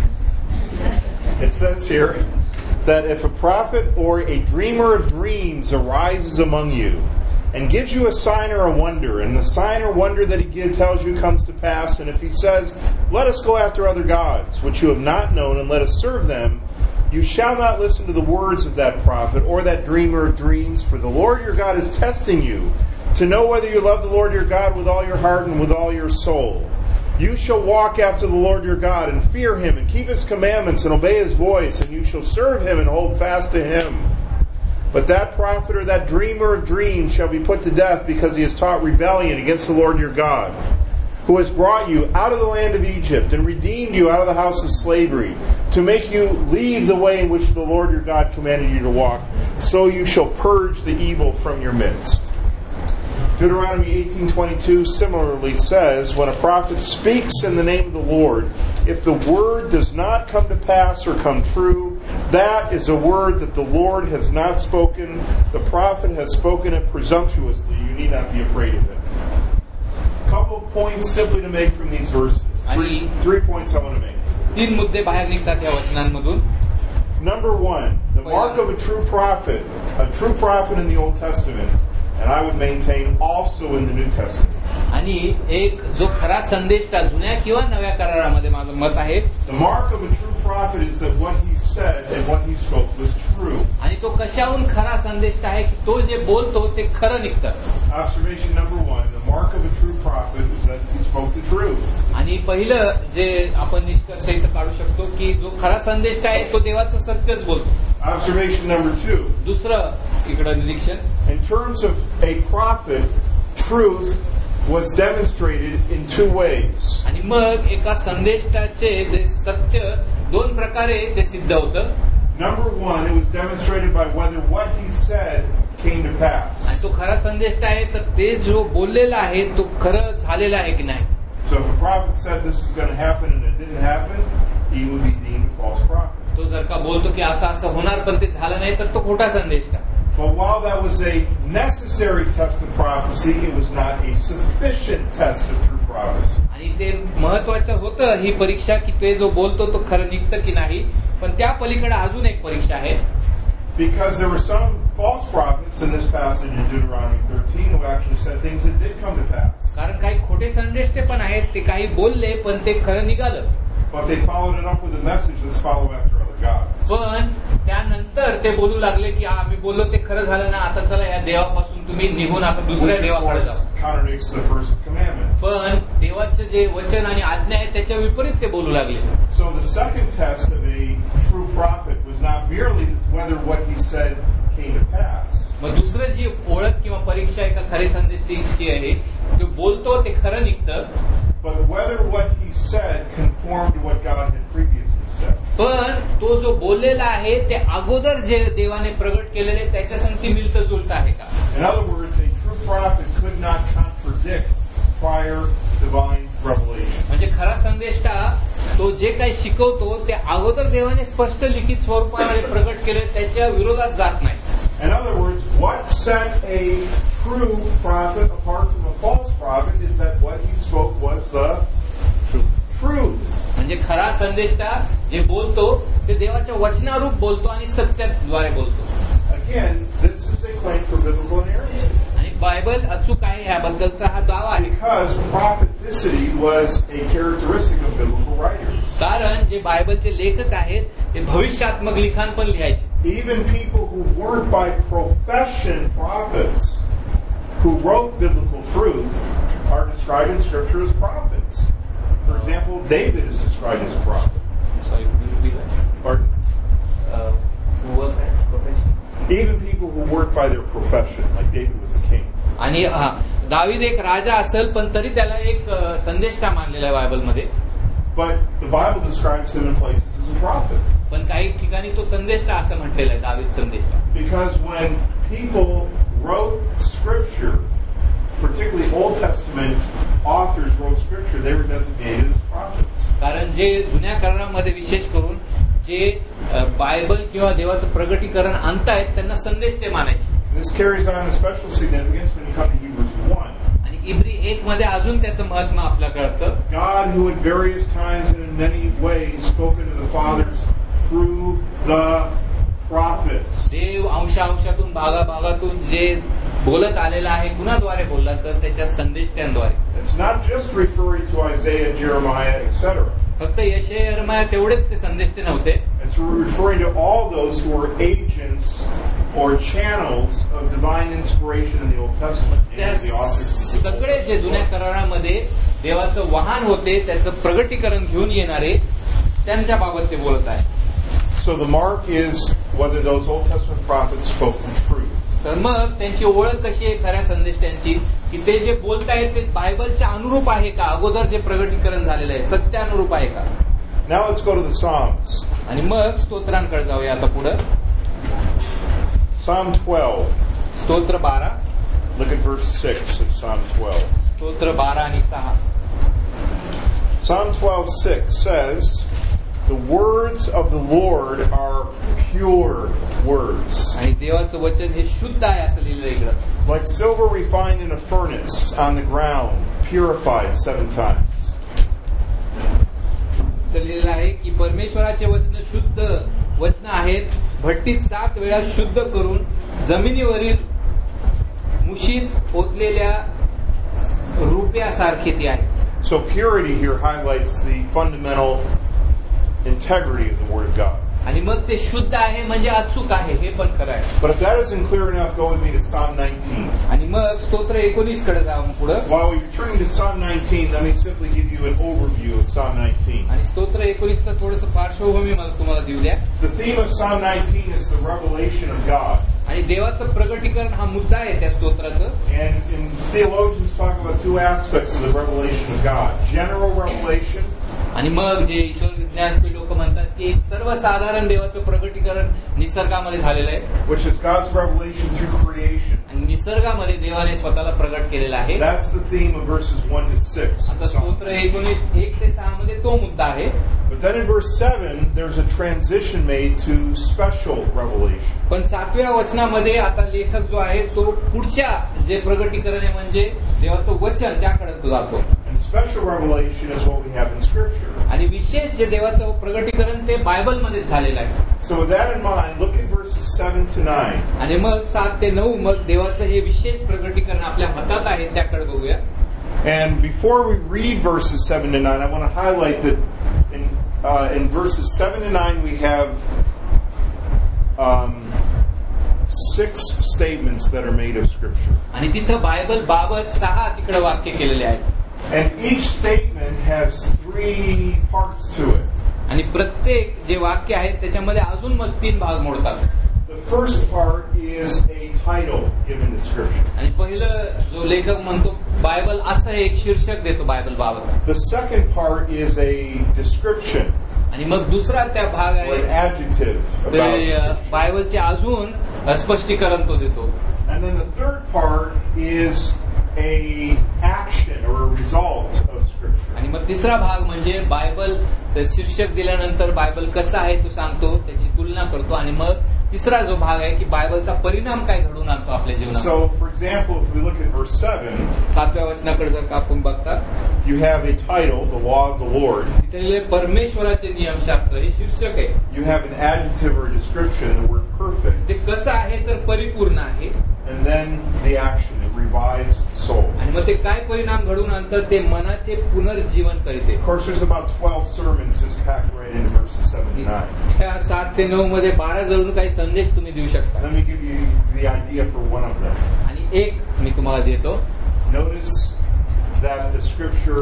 It says here that if a prophet or a dreamer of dreams arises among you and gives you a sign or a wonder, and the sign or wonder that he tells you comes to pass, and if he says, "Let us go after other gods, which you have not known, and let us serve them," you shall not listen to the words of that prophet or that dreamer of dreams, for the Lord your God is testing you to know whether you love the Lord your God with all your heart and with all your soul. You shall walk after the Lord your God and fear him and keep his commandments and obey his voice, and you shall serve him and hold fast to him. But that prophet or that dreamer of dreams shall be put to death because he has taught rebellion against the Lord your God, who has brought you out of the land of Egypt and redeemed you out of the house of slavery, to make you leave the way in which the Lord your God commanded you to walk. So you shall purge the evil from your midst. Deuteronomy 18:22 similarly says, when a prophet speaks in the name of the Lord, if the word does not come to pass or come true, that is a word that the Lord has not spoken. The prophet has spoken it presumptuously. You need not be afraid of it. A couple of points simply to make from these verses. Three points I want to make. 3 मुद्दे बाहेर निघतात या वचनांमधून. Number 1, the mark of a true prophet in the Old Testament, and I would maintain also in the New Testament. आणि एक जो खरा संदेष्टा जुन्या किंवा नव्या करारामध्ये माझं मत आहे, the mark of a true prophet is that what he said and what he spoke was true. आणि तो कशाहून खरा संदेष्टा आहे की तो जे बोलतो ते खरं निघतं. Observation number 1, the mark of a true prophet is that he spoke the truth. आणि पहिलं जे आपण निष्कर्ष इथं काढू शकतो की जो खरा संदेष्टा आहे तो देवाचं सत्यच बोलतो. Observation number 2, दुसरं इकडं निरीक्षण, in terms of a prophet, truth was demonstrated in 2 ways. आणि मग एका संदेष्टाचे जे सत्य 2 प्रकारे ते सिद्ध होतं. Number 1, it was demonstrated by whether what he said came to pass. आणि तो खरा संदेष्टा आहे तर ते जो बोललेला आहे तो खरं झालेला आहे की नाही. So if a prophet said this is going to happen and it didn't happen, he would be deemed a false prophet. तो जर का बोलतो की असं असं होणार पण ते झालं नाही तर तो खोटा संदेष्टा. But while that was a necessary test of prophecy, it was not a sufficient test of true prophecy. आणि ते महत्वाचं होतं ही परीक्षा की ते जो बोलतो तो खरं निघतं की नाही, पण त्या पलीकडे अजून एक परीक्षा आहे. Because there were some false prophets in this passage in Deuteronomy 13 who actually said things that did come to pass. कारण काही खोटे संदेष्टे पण आहेत, ते काही बोलले पण ते खरं निघालं. But they followed it up with a message, let's follow after other gods. पण त्यानंतर ते बोलू लागले की आम्ही बोललो ते खरं झालं ना, आता चला या देवापासून तुम्ही निघून आता दुसऱ्या देवाकडे जाऊ. Contradicts the first commandment. पण देवाचं जे वचन आणि आज्ञा आहे त्याच्या विपरीत ते बोलू लागले. So the second test of a true prophet was not merely whether what he said came to pass. मग दुसरं जी ओळख किंवा परीक्षा एका खरे संदेष्टाची आहे, तो बोलतो ते खरं निघतं, but whether what he said conformed to what God had previously said. पण तो जो बोललेला आहे ते अगोदर जे देवाने प्रगट केलेले त्याच्या संगती मिळतं जुळतं आहे का. In other words, a true prophet could not contradict prior divine revelation. म्हणजे खरा संदेष्टा तो जे काही शिकवतो ते अगोदर देवाने स्पष्ट लिखित स्वरूपामध्ये प्रगट केले त्याच्या विरोधात जात नाही. In other words, what set a true prophet apart from a false prophet is that what he spoke was the truth. म्हणजे खरा संदेष्टा जे बोलतो ते देवाच्या वचनारूप बोलतो आणि सत्याद्वारे बोलतो. Again, this is a claim for biblical inerrancy. आणि बायबल अचूक आहे याबद्दलचा हा दावा आहे. Because propheticity was a characteristic of biblical writers. कारण जे बायबलचे लेखक आहेत ते भविष्यात्मक लिखाण पण लिहायचे. Even people who weren't by profession prophets, who wrote biblical truth, are described in Scripture as prophets. For example, David is described as a prophet. Sorry, could you repeat that? Pardon? Who was as profession? Even people who weren't by their profession, like David was a king. आणि दावीद एक राजा असेल पण तरी त्याला एक संदेष्टा मानलेला आहे बायबलमध्ये. But the Bible describes him in places as a prophet. पण काही ठिकाणी तो संदेष्टा असं म्हटलेला आहे, दावीद संदेष्टा. Because when people wrote scripture, particularly Old Testament authors wrote scripture, they were designated as prophets. कारण जे जुन्या करारामध्ये विशेष करून जे बायबल किंवा देवाचं प्रगटीकरण आणतायत त्यांना संदेष्टे मानायचे. This carries on a special significance when you come to Hebrews 1. आणि इब्री 1 मध्ये अजून त्याचं महत्त्व आपल्याला कळतं. God, who at various times and in many ways spoken to the fathers through the prophets. देव अंशातून भागातून जे बोलत आलेला आहे कुणाद्वारे बोलला तर त्याच्या संदेष्टांद्वारे. It's not just referring to Isaiah, Jeremiah, etc. फक्त यशया यर्मया तेवढेच ते संदेष्टे नव्हते. It's referring to all those who are agents or channels of divine inspiration in the Old Testament. And the authors. सगळे जे जुन्या करारामध्ये देवाचं वाहन होते त्याचं प्रगटीकरण घेऊन येणारे त्यांच्या बाबत ते बोलत आहे. So the mark is whether those Old Testament prophets spoke the truth. तर मग त्यांची ओळख कशी आहे खऱ्या संदेष्टांची की ते जे बोलतायत ते बायबलच्या अनुरूप आहे का, अगोदर जे प्रगटीकरण झालेलं आहे सत्यानुरूप आहे का. Now let's go to the Psalms. आणि मग स्तोत्रांकडे जाऊया आता पुढं. Psalm 12. स्तोत्र 12. Look at verse 6 of Psalm 12. स्तोत्र 12 आणि 6. Psalm 12:6 says, "The words of the Lord are pure words." आणि देवाचं वचन हे शुद्ध आहे असं लिहिलं इकडं. Like silver refined in a furnace on the ground, purified 7 times. तर लिहिलं आहे की परमेश्वराचे वचन शुद्ध वचन आहेत, भट्टीत 7 वेळा शुद्ध करून जमिनीवरील मुशीत ओतलेल्या रुपयासारखे ती आहे. So purity here highlights the fundamental integrity of the Word of God. आणि मग ते शुद्ध आहे म्हणजे अचूक आहे हे पण खरं आहे. But if that isn't clear enough, go with me to Psalm 19. आणि मग स्तोत्र 19 कडे जाऊन पुढे. While you're turning to Psalm 19, let me simply give you an overview of Psalm 19. आणि स्तोत्र 19 चं थोडंसं पार्श्वभूमी मला तुम्हाला देऊ द्या. The theme of Psalm 19 is the revelation of God. आणि देवाचं प्रगटीकरण हा मुद्दा आहे त्या स्तोत्राचं. And theologians talk about 2 aspects of the revelation of God. General revelation. आणि मग जे ईश्वर विज्ञानपी लोक म्हणतात की एक सर्वसाधारण देवाचं प्रगटीकरण निसर्गामध्ये झालेलं आहे. Which is God's revelation through creation. आणि निसर्गामध्ये देवाने स्वतःला प्रगट केलेला आहे. That's the theme of verses 1 to 6. आता स्तोत्र 19 1 ते 6 मध्ये तो मुद्दा आहे. But then in verse 7, there's a transition made to special revelation. पण 7व्या वचनामध्ये आता लेखक जो आहे तो पुढच्या जे प्रगटीकरण आहे म्हणजे देवाचं वचन त्याकडे तो जातो. And special revelation is what we have in Scripture. आणि विशेष जे देवाचं प्रगटीकरण ते बायबलमध्येच झालेलं आहे. So with that in mind, look at verses 7 to 9. आणि मग 7 ते 9 मग देवाचं हे विशेष प्रगटीकरण आपल्या हातात आहे त्याकडे बघूया. And before we read verses 7 to 9, I want to highlight that in verses 7 to 9 we have 6 statements that are made of Scripture. आणि तिथं बायबल बाबत 6 तिकडे वाक्य केलेले आहेत. And each statement has 3 parts to it. आणि प्रत्येक जे वाक्य आहे त्याच्यामध्ये अजून मग 3 भाग मोडतात. The first part is a title given to Scripture. आणि पहिलं जो लेखक म्हणतो बायबल असं एक शीर्षक देतो बायबल बाबत. The second part is a description. आणि मग दुसरा त्या भाग Or an आहे adjective ते about Scripture. बायबलचे अजून स्पष्टीकरण तो देतो. And then the third part is a action or a result of Scripture. आणि मग तिसरा भाग म्हणजे बायबल ते शीर्षक दिल्यानंतर बायबल कसं आहे तो सांगतो, त्याची तुलना करतो. आणि मग तिसरा जो भाग आहे की बायबलचा परिणाम काय घडून आणतो आपल्या जीवनात. So, for example, if we look at verse 7, 7व्या वचनाकडे जर का आपण बघता, you have a title, the law of the Lord. तिथे लिहिले परमेश्वराचे नियमशास्त्र हे शीर्षक आहे. You have an adjective or a description, the word perfect. ते कसं आहे तर परिपूर्ण आहे. And then the action, it revives the soul. आणि मग ते काय परिणाम घडून आणतं ते मनाचे पुनर्जीवन करते. Of course, there's about 12 sermons just packed right into verses 7 to 9. त्या 7 ते 9 मध्ये 12 जवळून काही संदेश तुम्ही देऊ शकता. Let me give you the idea for one of them. आणि एक मी तुम्हाला देतो. Notice that the Scripture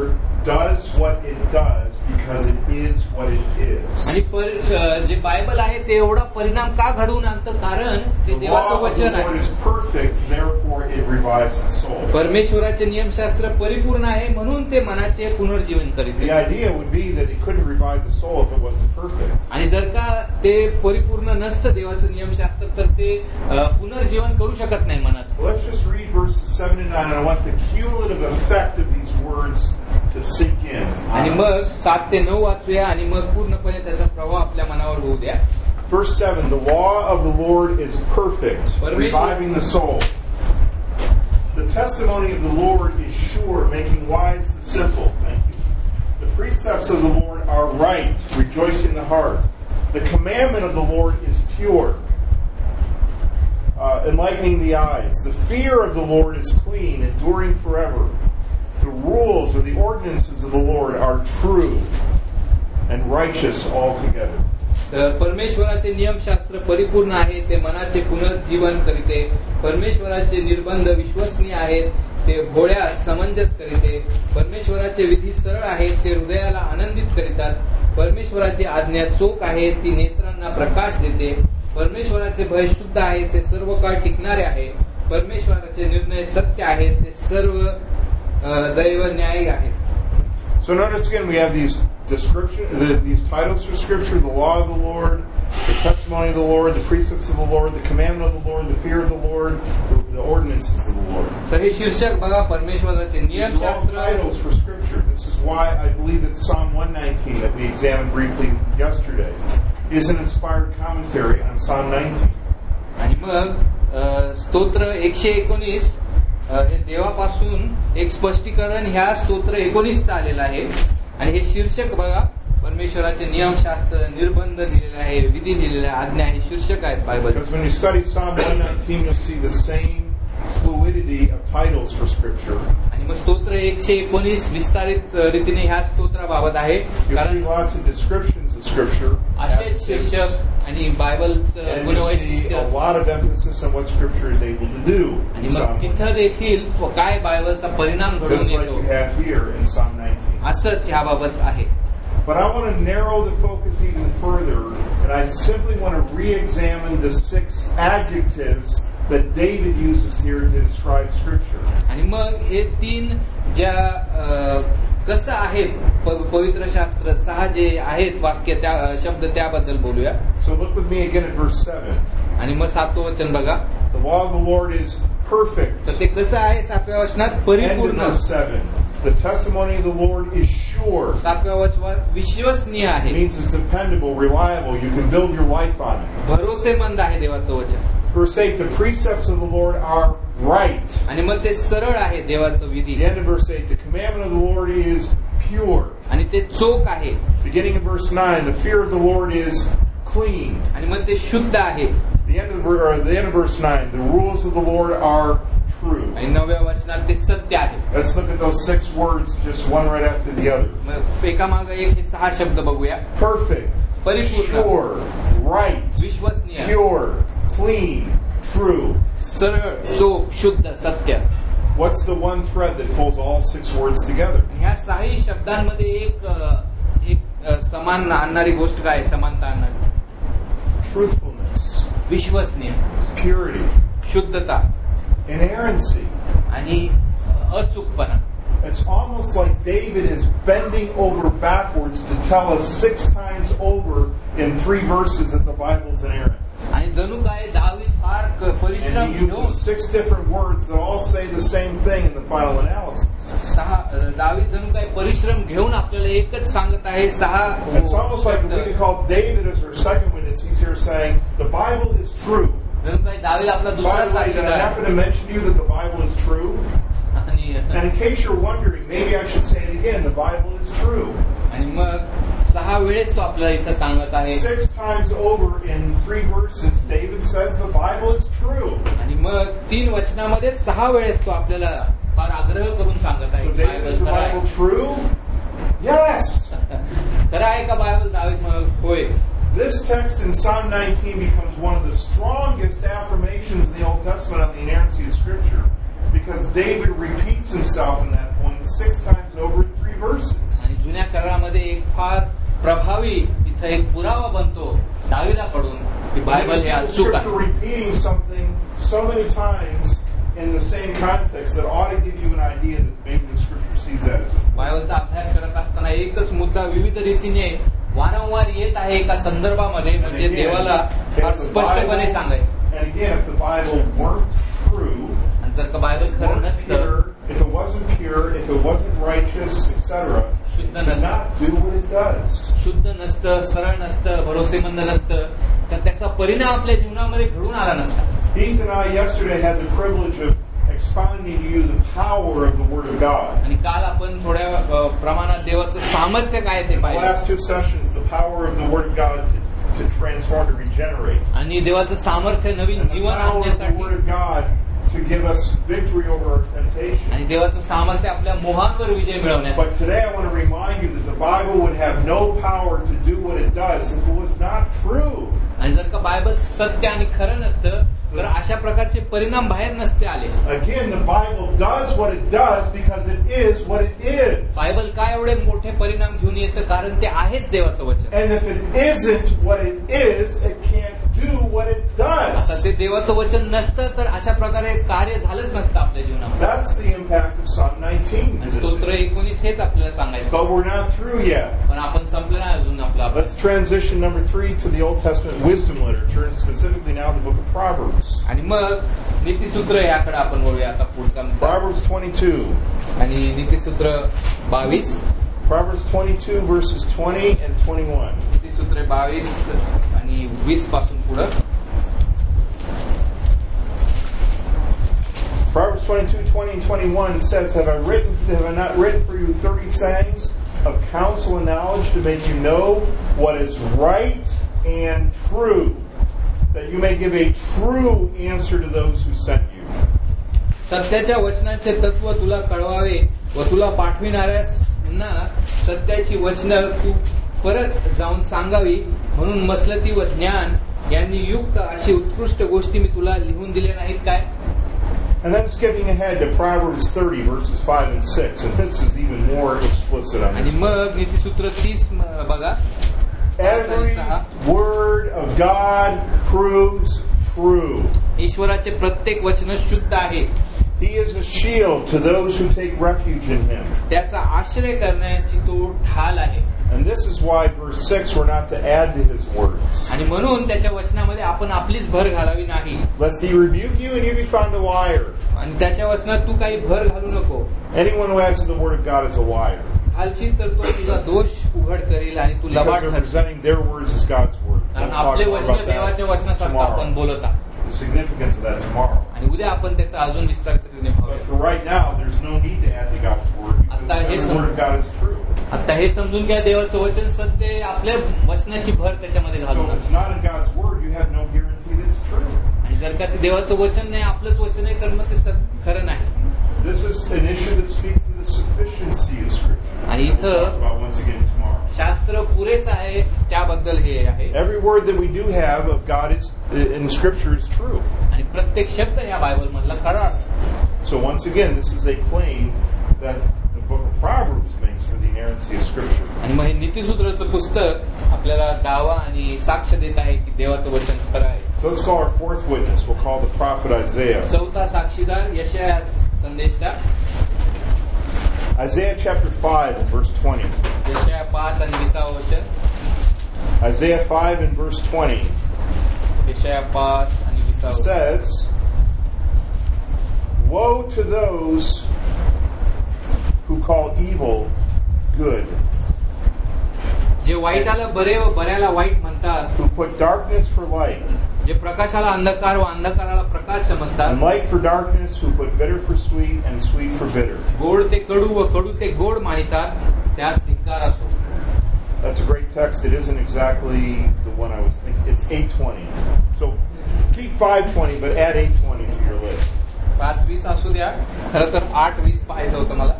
does what it does because it is what it is. आणि जे बायबल आहे ते एवढा परिणाम का घडवून आणतं कारण ते The देवाचं law of the वचन Lord आहे. is perfect, therefore it revives the soul. परमेश्वराचे नियमशास्त्र परिपूर्ण आहे म्हणून ते मनाचे पुनर्जीवन The करीत. idea would be that it couldn't revive the soul if it wasn't perfect. आणि जर का ते परिपूर्ण नसतं देवाचं नियमशास्त्र तर ते पुनर्जीवन करू शकत नाही मनाचं. Let's just read verses 7 and 9. I want the cumulative effect of these words to sink in. आणि मग 7 ते 9 वाचूया आणि मग पूर्णपणे त्याचा प्रभाव आपल्या मनावर होऊ द्या. Verse 7, the law of the Lord is perfect, reviving the soul. The testimony of the Lord is sure, making wise the simple. Thank you. The precepts of the Lord are right, rejoicing the heart. The commandment of the Lord is pure, enlightening the eyes. The fear of the Lord is clean, enduring forever. The rules or the ordinances of the Lord are true and righteous altogether. परमेश्वराचे नियमशास्त्र परिपूर्ण आहे ते मनाचे पुनर्जीवन करीते. परमेश्वराचे निर्बंध विश्वसनीय आहेत ते भोळ्यास समंजस करीते. परमेश्वराचे विधी सरळ आहेत ते हृदयाला आनंदित करीतात. परमेश्वराची आज्ञा चोख आहे ती नेत्रांना प्रकाश देते. परमेश्वराचे भय शुद्ध आहे ते सर्व काळ टिकणारे आहे. परमेश्वराचे निर्णय सत्य आहेत ते सर्व दैव न्यायी आहेत. So notice again, we have these these titles for Scripture: the law of the Lord, the testimony of the Lord, the precepts of the Lord, the commandment of the Lord, the fear of the Lord, the ordinances of the Lord. तर हे शीर्षक बघा परमेश्वराचे These are all नियमशास्त्र. titles for Scripture. This is why I believe that Psalm 119 that we examined briefly yesterday is an inspired commentary on Psalm 19. आणि मग स्तोत्र 119 हे देवापासून एक स्पष्टीकरण ह्या स्तोत्र 19 आलेलं आहे. आणि हे शीर्षक बघा परमेश्वराचे नियमशास्त्र निर्बंध दिलेले आहे विधी दिलेले आज्ञा हे शीर्षक आहेत Bible. Because when you study Psalm 119, you'll see the same fluidity of titles for Scripture. आणि मग स्तोत्र 119 विस्तारित रीतीने ह्या स्तोत्राबाबत आहे. You'll कारण see lots of descriptions of Scripture. असे शीर्षक आणि बायबलचं And you'll see गुणवैशिष्ट्य a lot of emphasis on what Scripture is able to do आणि in मग Psalm 119. तिथं देखील काय बायबलचा परिणाम घडून Just like येतो you have here in Psalm 19. असंच ह्याबाबत आहे. But I want to narrow the focus even further, and I simply want to re-examine the 6 adjectives that David uses here to describe Scripture. आणि मग हे 3 ज्या कसं आहे पवित्र शास्त्र 6 जे आहेत वाक्य त्या शब्द त्याबद्दल बोलूया. So look with me again at verse 7. आणि मग 7वं वचन बघा. The law of the Lord is perfect. तर ते कसं आहे 7व्या वचनात End of परिपूर्ण. verse 7. The testimony of the Lord is sure. 7व्या वचनात विश्वसनीय It आहे. means it's dependable, reliable. You can build your life on it. भरोसेमंद आहे देवाचं वचन. Verse 8, the precepts of the Lord are right. आणि मग ते सरळ आहे देवाचं विधी. The end of verse 8, the commandment of the Lord is pure. आणि ते चोख आहे. Beginning of verse 9, the fear of the Lord is clean. आणि मग ते शुद्ध आहे. The end of verse 9, the rules of the Lord are true. आणि 9व्या वचनात ते सत्य आहे. Let's look at those 6 words, just one right after the other. मग एकामागे एक हे 6 शब्द बघूया. Perfect, परिपूर्ण, sure, right, विश्वसनीय, pure, clean, true. सरळ, चोख, शुद्ध, सत्य. What's the one thread that pulls all 6 words together? ह्या 6 शब्दांमध्ये एक समान आणणारी गोष्ट काय समानता आणणारी? Truthfulness, विश्वसनीय, purity, शुद्धता inerrancy. आणि अचूकपणा. It's almost like David is bending over backwards to tell us 6 times over in 3 verses that the Bible's inerrant. आणि जणू काय दावीद फार परिश्रम And he घेऊन uses 6 different words that all say the same thing in the final analysis. दावीद जणू काय परिश्रम घेऊन आपल्याला एकच सांगत आहे 6 It's almost like we could call David as our second witness. He's here saying, the Bible is true. जणू काय दावीद आपला By दुसरा the way, did I साक्षीदार happen to mention to you that the Bible is true? आणि And in case you're wondering, maybe I should say it again, the Bible is true. आणि मग 6 वेळेस तो आपल्याला इथं सांगत आहे. 6 times over in 3 verses, David says the Bible is true. आणि मग 3 वचनामध्ये 6 वेळेस तो आपल्याला फार आग्रह करून सांगत आहे. So David, is the Bible true? Yes. खरं आहे का बायबल? दावीद म्हणतो होय. This text in Psalm 19 becomes one of the strongest affirmations in the Old Testament on the inerrancy of Scripture, because David repeats himself in that point 6 times over in 3 verses. आणि जुन्या करारामध्ये एक फार प्रभावी इथं एक पुरावा बनतो दाविदाकडून की बायबल हे अचूक आहे. Scripture repeating something so many times in the same context that ought to give you an idea that maybe the Scripture sees that as a बायबलचा अभ्यास करत असताना एकच मुद्दा विविध रीतीने वारंवार येत आहे एका संदर्भामध्ये म्हणजे देवाला फार स्पष्टपणे सांगायचं. And again, if the Bible weren't true, आणि जर का बायबल खरं नसतं, if it wasn't pure, if it wasn't righteous, etc., शुद्ध it does नसतं, not do what it does. शुद्ध नसतं, सरळ नसतं, भरोसेमंद नसतं, तर त्याचा परिणाम आपल्या जीवनामध्ये घडून आला नसता. Heath and I yesterday had the privilege of expounding to you the power of the Word of God. आणि काल आपण थोड्या प्रमाणात देवाचं सामर्थ्य काय ते The पाहिलं. last two sessions, the power of the Word of God to transform, to regenerate. आणि देवाचं सामर्थ्य नवीन And the Jeevan power of the आणण्यासाठी Word of God to give us victory over our temptation. आणि देवाचं सामर्थ्य आपल्या मोहांवर विजय मिळवण्यासाठी. But today I want to remind you that the Bible would have no power to do what it does if it was not true. आणि जर का Bible सत्य आणि खरं नसतं तर अशा प्रकारचे परिणाम बाहेर नसते आले. Again, the Bible does what it does because it is what it is. Bible काय एवढे मोठे परिणाम घेऊन येतं कारण ते आहेच देवाचं वचन. And if it isn't what it is, it can't do what it does. आता ते देवाचं वचन नसतं तर अशा प्रकारे कार्य झालंच नसतं आपल्या जीवनामध्ये. That's the impact of Psalm 19. आणि स्तोत्र 19 हेच आपल्याला सांगायचं. But we're not through yet. पण आपण संपलं नाही अजून आपला अभ्यास. Let's transition number 3 to the Old Testament wisdom literature, and specifically now the book of Proverbs. आणि मग नीतिसूत्र याकडे आपण वळूया आता पुढचा. Proverbs 22. आणि नीतिसूत्र 22. Proverbs 22 verses 20 and 21. नीतिसूत्र 22 आणि 20 पासून पुढे. Proverbs 22, 20 and 21 says, have I not written for you 30 sayings of counsel and knowledge to make you know what is right and true, that you may give a true answer to those who sent you. सत्याच्या वचनाचे तत्व तुला कळवावे व तुला पाठविणाऱ्यांना सत्याची वचनं तू परत जाऊन सांगावी म्हणून मसलती व ज्ञान यांनी युक्त अशी उत्कृष्ट गोष्टी मी तुला लिहून दिल्या नाहीत काय. And then skipping ahead to Proverbs 30 verses 5 and 6, and this is even more explicit on आणि this. मग नीतिसूत्र 30 बघा. Every word of God proves true. ईश्वराचे प्रत्येक वचन शुद्ध आहे. He is a shield to those who take refuge in him. त्याचा आश्रय करण्याची तो ढाल आहे. And this is why verse 6 we're not to add to his words. आणि म्हणून त्याच्या वचनामध्ये आपण आपलीच भर घालावी नाही. Lest he rebuke you and you be found a liar. आणि त्याच्या वचनात तू काही भर घालू नको. Anyone who adds to the word of God is a liar. घालशील तर तो तुझा दोष उघड करेल आणि तू Because लबाड they're ठरशील. presenting their words as God's word. कारण We'll talk आपले more वचन about देवाच्या that वचनासारखं आपण tomorrow. बोलत आहोत. The significance of that tomorrow. आणि उद्या आपण त्याचा अजून विस्तार करून But पाहूया. for right now, there's no need to add to God's word because the word of God is true. आता हे समजून घ्या देवाचं वचन सत्य आपल्या वचनाची भर त्याच्यामध्ये घालू So if it's नका. not in God's word, you have no guarantee that it's true. आणि जर का ते देवाचं वचन नाही आपलंच वचन आहे तर मग ते खरं नाही. This is an issue that speaks to the sufficiency of Scripture. आणि We'll talk इथं about once again tomorrow. शास्त्र पुरेस आहे त्याबद्दल हे आहे. Every word that we do have of God is in Scripture is true. आणि प्रत्येक शब्द या बायबल मधला खरा आहे. So once again, this is a claim that the book of Proverbs makes for the inerrancy of Scripture. आणि मग हे नीतिसूत्राचं पुस्तक आपल्याला दावा आणि साक्ष देत आहे की देवाचं वचन खरं आहे. So let's call our fourth witness. We'll call the prophet Isaiah. चौथा साक्षीदार यशाया संदेष्टा. Isaiah chapter 5 and verse 20. यशाया 5 आणि 20 वचन. Isaiah 5 and verse 20 यशाया 5 आणि 20 वचन says, woe to those who call evil good, जे वाईटाला बरे व बऱ्याला वाईट म्हणतात, who put darkness for light, जे प्रकाशाला अंधकार व अंधकाराला प्रकाश and समजतात, light for darkness, who put bitter for sweet and sweet for bitter. गोड ते कडू व कडू ते गोड मानितात, त्यास धिक्कार असो. That's a great text. It isn't exactly the one I was thinking. It's 8:20. So keep 5:20, but add 8:20 to your list. 5:20 असू द्या. खरं तर 8:20 पाहायचं होतं मला.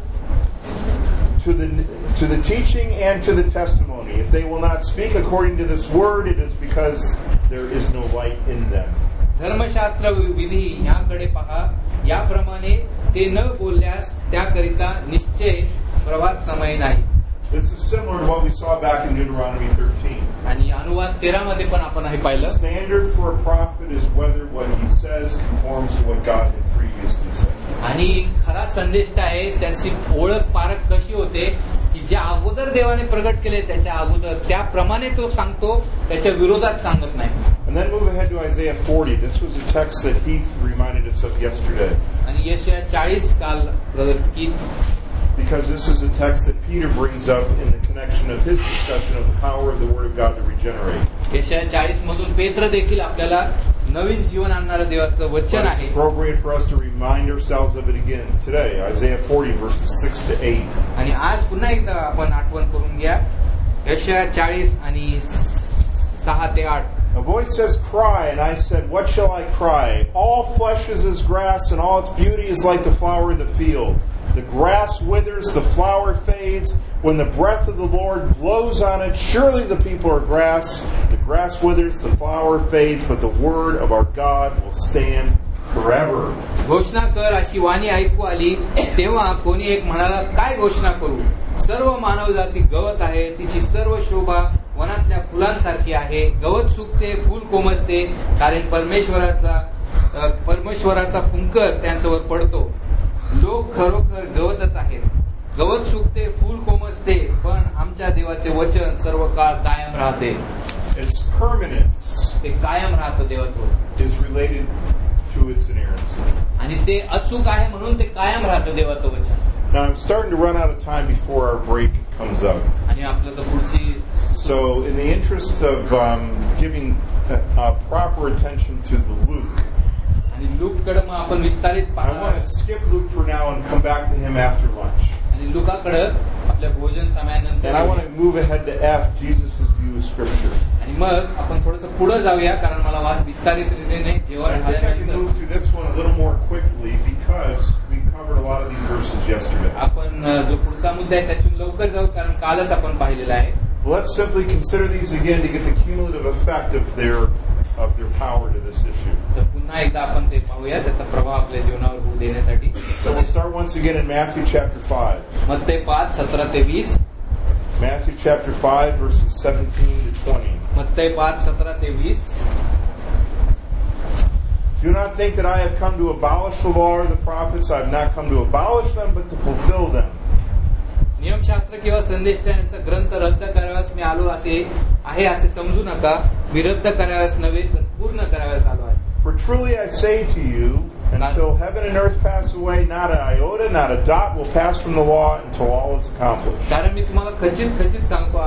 To the teaching and to the testimony. If they will not speak according to this word, it is because there is no light in them. धर्मशास्त्र विधी याकडे पहा. याप्रमाणे ते न बोलल्यास त्याकरिता निश्चय प्रभात समय नाही. This is similar to what we saw back in Deuteronomy 13. आणि अनुवाद 13 मध्ये पण आपण हे पाहिलं. Standard for a prophet is whether what he says conforms to what God had previously said. आणि खरा संदेश आहे त्याची ओळख पारख कशी होते की ज्या अगोदर देवाने प्रगट केले त्याच्या अगोदर त्याप्रमाणे तो सांगतो, त्याच्या विरोधात सांगत नाही. And then move ahead to Isaiah 40. This was a text that Heath reminded us of yesterday. आणि यशाया 40 काल brother Keith, because this is a text that Peter brings up in the connection of his discussion of the power of the Word of God to regenerate. यशाया 40 मधून पेत्र देखील आपल्याला नवीन जीवन आणणारं देवाचं वचन But it's आहे. appropriate for us to remind ourselves of it again today. Isaiah 40 verses 6 to 8. आणि आज पुन्हा एकदा आपण आठवण करून घ्या. यशाया 40 आणि 6 ते 8. A voice says, "Cry," and I said, "What shall I cry? All flesh is as grass, and all its beauty is like the flower of the field. The grass withers, the flower fades. When the breath of the Lord blows on it, surely the people are grass. The grass withers, the flower fades, but the word of our God will stand forever." घोषणा कर अशी वाणी ऐकू आली. तेव्हा कोणी एक म्हणाला, काय घोषणा करू? सर्व मानव जाती गवत आहे, तिची सर्व शोभा वनातल्या फुलांसारखी आहे. गवत सुकते, फूल कोमजते, कारण परमेश्वराचा फुंकर त्यांच्यावर पडतो. लोक खरोखर गवतच आहेत. गवत सुकते, फूल कोमजते, पण आमच्या देवाचे वचन सर्व काळ कायम राहते. Its permanence ते कायम राहतं देवाचं वचन. is related to its inerrancy. आणि ते अचूक आहे म्हणून ते कायम राहतं देवाचं वचन. Now I'm starting to run out of time before our break comes up. आणि आपलं तर पुढची. So in the interest of giving proper attention to the Luke, आणि लूककडे मग आपण विस्तारित I पाहणार. want to skip Luke for now and come back to him after lunch. आणि लूकाकडे आपल्या भोजन समयानंतर. And I want to move ahead to F, Jesus' view of Scripture. आणि मग आपण थोडंसं पुढे जाऊया कारण मला विस्तारित रीतीने जेवण I think I can झाल्यानंतर move through this one a little more quickly because we covered a lot of these verses yesterday. आपण जो पुढचा मुद्दा आहे त्यातून लवकर जाऊ कारण कालच आपण पाहिलेला आहे. Let's simply consider these again to get the cumulative effect of their power to this issue. तर पुन्हा एकदा आपण ते पाहूया त्याचा प्रभाव आपल्या जीवनावर होऊ देण्यासाठी. So we'll start once again in Matthew chapter 5. मत्ते 5 17 ते 20. Matthew chapter 5 verses 17 to 20. मत्ते 5 17 ते 20. Do not think that I have come to abolish the law or the prophets. I have not come to abolish them, but to fulfill them. नियमशास्त्र किंवा संदेष्टांचा ग्रंथ रद्द कराव्यास मी आलो असे समजू नका. मी रद्द कराव्यास नव्हे तर पूर्ण कराव्यास आलो आहे. For truly I say to you, until heaven and earth pass away, not an iota, not a dot will pass from the law until all is accomplished. कारण मी तुम्हाला खचित सांगतो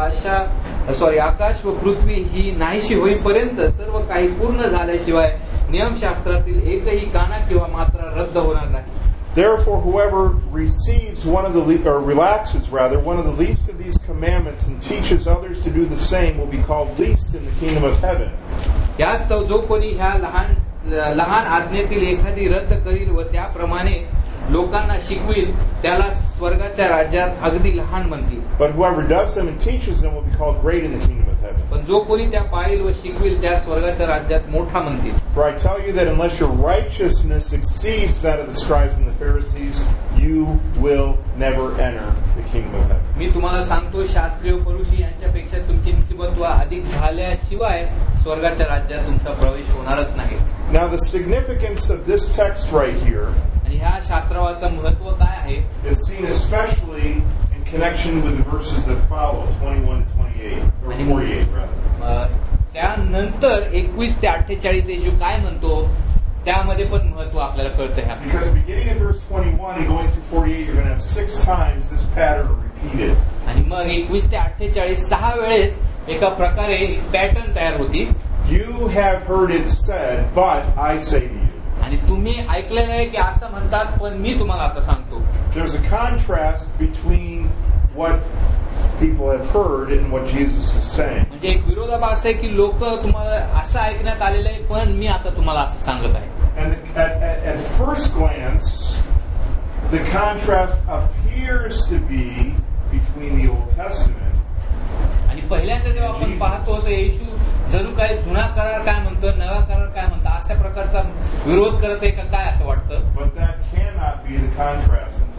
आकाश व पृथ्वी ही नाहीशी होईपर्यंत सर्व काही पूर्ण झाल्याशिवाय नियमशास्त्रातील एकही काना किंवा मात्रा रद्द होणार नाही. Therefore, whoever receives relaxes one of the least of these commandments and teaches others to do the same will be called least in the kingdom of heaven. यास्तव जो कोणी ह्या लहान आज्ञेतील एखादी रद्द करील व त्याप्रमाणे लोकांना शिकविल त्याला स्वर्गाच्या राज्यात अगदी लहान म्हणतील. But whoever does them and teaches them will be called great in the kingdom of heaven. पण जो कोणी त्या पाळील व शिकविल त्या स्वर्गाच्या राज्यात मोठा म्हणतील. For I tell you that unless your righteousness exceeds that of the scribes and the Pharisees, you will never enter the kingdom of heaven. मी तुम्हाला सांगतो शास्त्रीय पुरुषी यांच्यापेक्षा तुमची नीतिमत्व अधिक झाल्याशिवाय स्वर्गाच्या राज्यात तुमचा प्रवेश होणारच नाही. Now the significance of this text right here आणि ह्या शास्त्रावाचं महत्व काय आहे is seen especially in connection with the verses that follow 21 to 28 or 48 rather. त्यानंतर 21 ते 48 येशू काय म्हणतो त्यामध्ये पण महत्व आपल्याला कळतं ह्या. Because beginning in verse 21 and going through 48 you're going to have 6 times this pattern repeated. आणि मग 21 ते 48 6 वेळेस एका प्रकारे पॅटर्न तयार होती. You have heard it said, but I say to you. आणि तुम्ही ऐकलेलं आहे की असं म्हणतात पण मी तुम्हाला आता सांगतो. There's a contrast between what people have heard and what Jesus is saying. म्हणजे एक विरोधाभास आहे की लोक तुम्हाला असं ऐकण्यात आलेलं आहे पण मी आता तुम्हाला असं सांगत आहे. And at first glance, the contrast appears to be between the Old Testament. आणि पहिल्यांदा जेव्हा आपण पाहतो तर येशू जणू काय जुना करार काय म्हणतो नवा करार काय म्हणतो अशा प्रकारचा विरोध करत आहे का काय असं वाटतं. But that cannot be the contrast intended.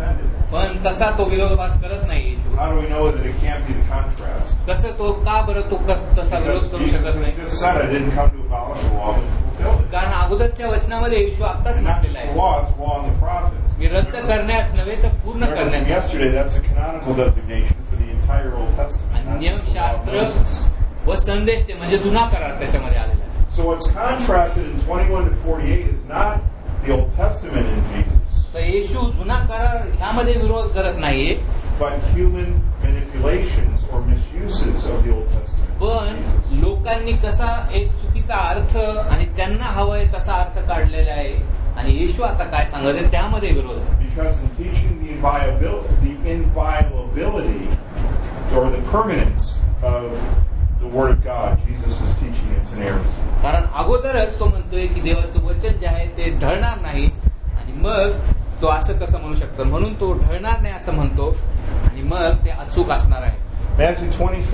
पण तसा तो विरोधाभास करत नाही येशू. How do we know that it can't be the contrast? कसं तो का बरं तो तसा विरोध Because करू Jesus शकत has नाही? just said, I didn't come to abolish the law, but to fulfill it. कारण अगोदरच्या वचनामध्ये येशू आत्ताच And not म्हटलेलं just the आहे law, it's the law and the prophets. मी रद्द करण्यास नव्हे तर पूर्ण Remember from करण्यास. yesterday, that's a canonical designation for the entire Old Testament. आणि not just the law of नियमशास्त्र Moses. व संदेश ते म्हणजे जुना करार त्याच्यामध्ये आलेला आहे. So what's contrasted in 21 to 48 is not the Old Testament in Jesus, तर येशू जुना करार ह्यामध्ये विरोध करत नाहीये, but human manipulations or misuses of the Old Testament. पण in Jesus. लोकांनी कसा एक चुकीचा अर्थ आणि त्यांना हवंय तसा अर्थ काढलेला आहे आणि येशू आता काय सांगत आहे त्यामध्ये विरोध आहे. Because in teaching the inviolability or the permanence of the Word of God, Jesus is teaching its inerrancy. कारण अगोदरच तो म्हणतोय की देवाचं वचन जे आहे ते ढळणार नाही आणि मग तो असं कसं म्हणू शकतो, म्हणून तो ढळणार नाही असं म्हणतो आणि मग ते अचूक असणार आहे. Matthew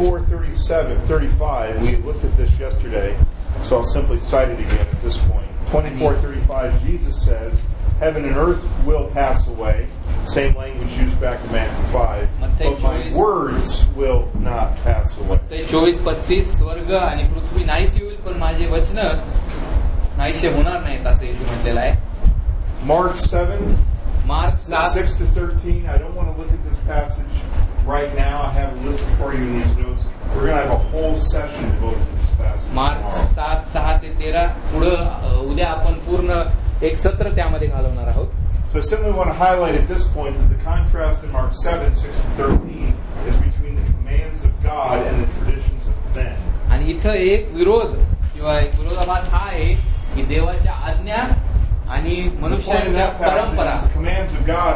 24:35, we looked at this yesterday, so I'll simply cite it again at this point. 24:35, Jesus says, heaven and earth will pass away. Same language used back in Matthew 5. But my words will not pass away. ते 24:35 स्वर्ग आणि पृथ्वी नाहीशी होईल पण माझे वचन नाहीसे होणार नाहीत असं येशू म्हटलेलं आहे. Mark 7, Mark 7 6 to 13. I don't want to look at this passage right now. I have it listed for you in these notes. We're going to have a whole session devoted to this passage Mark tomorrow. 7:6 ते 13 पुढं उद्या आपण पूर्ण एक सत्र त्यामध्ये घालवणार आहोत. So I simply want to highlight at this point that the contrast in Mark 7, 6 to 13 is between the commands of God and the traditions of men. आणि इथं एक विरोध किंवा एक विरोधाभास हा आहे की देवाच्या आज्ञा आणि The point of मनुष्याच्या that passage परंपरा is the commands of God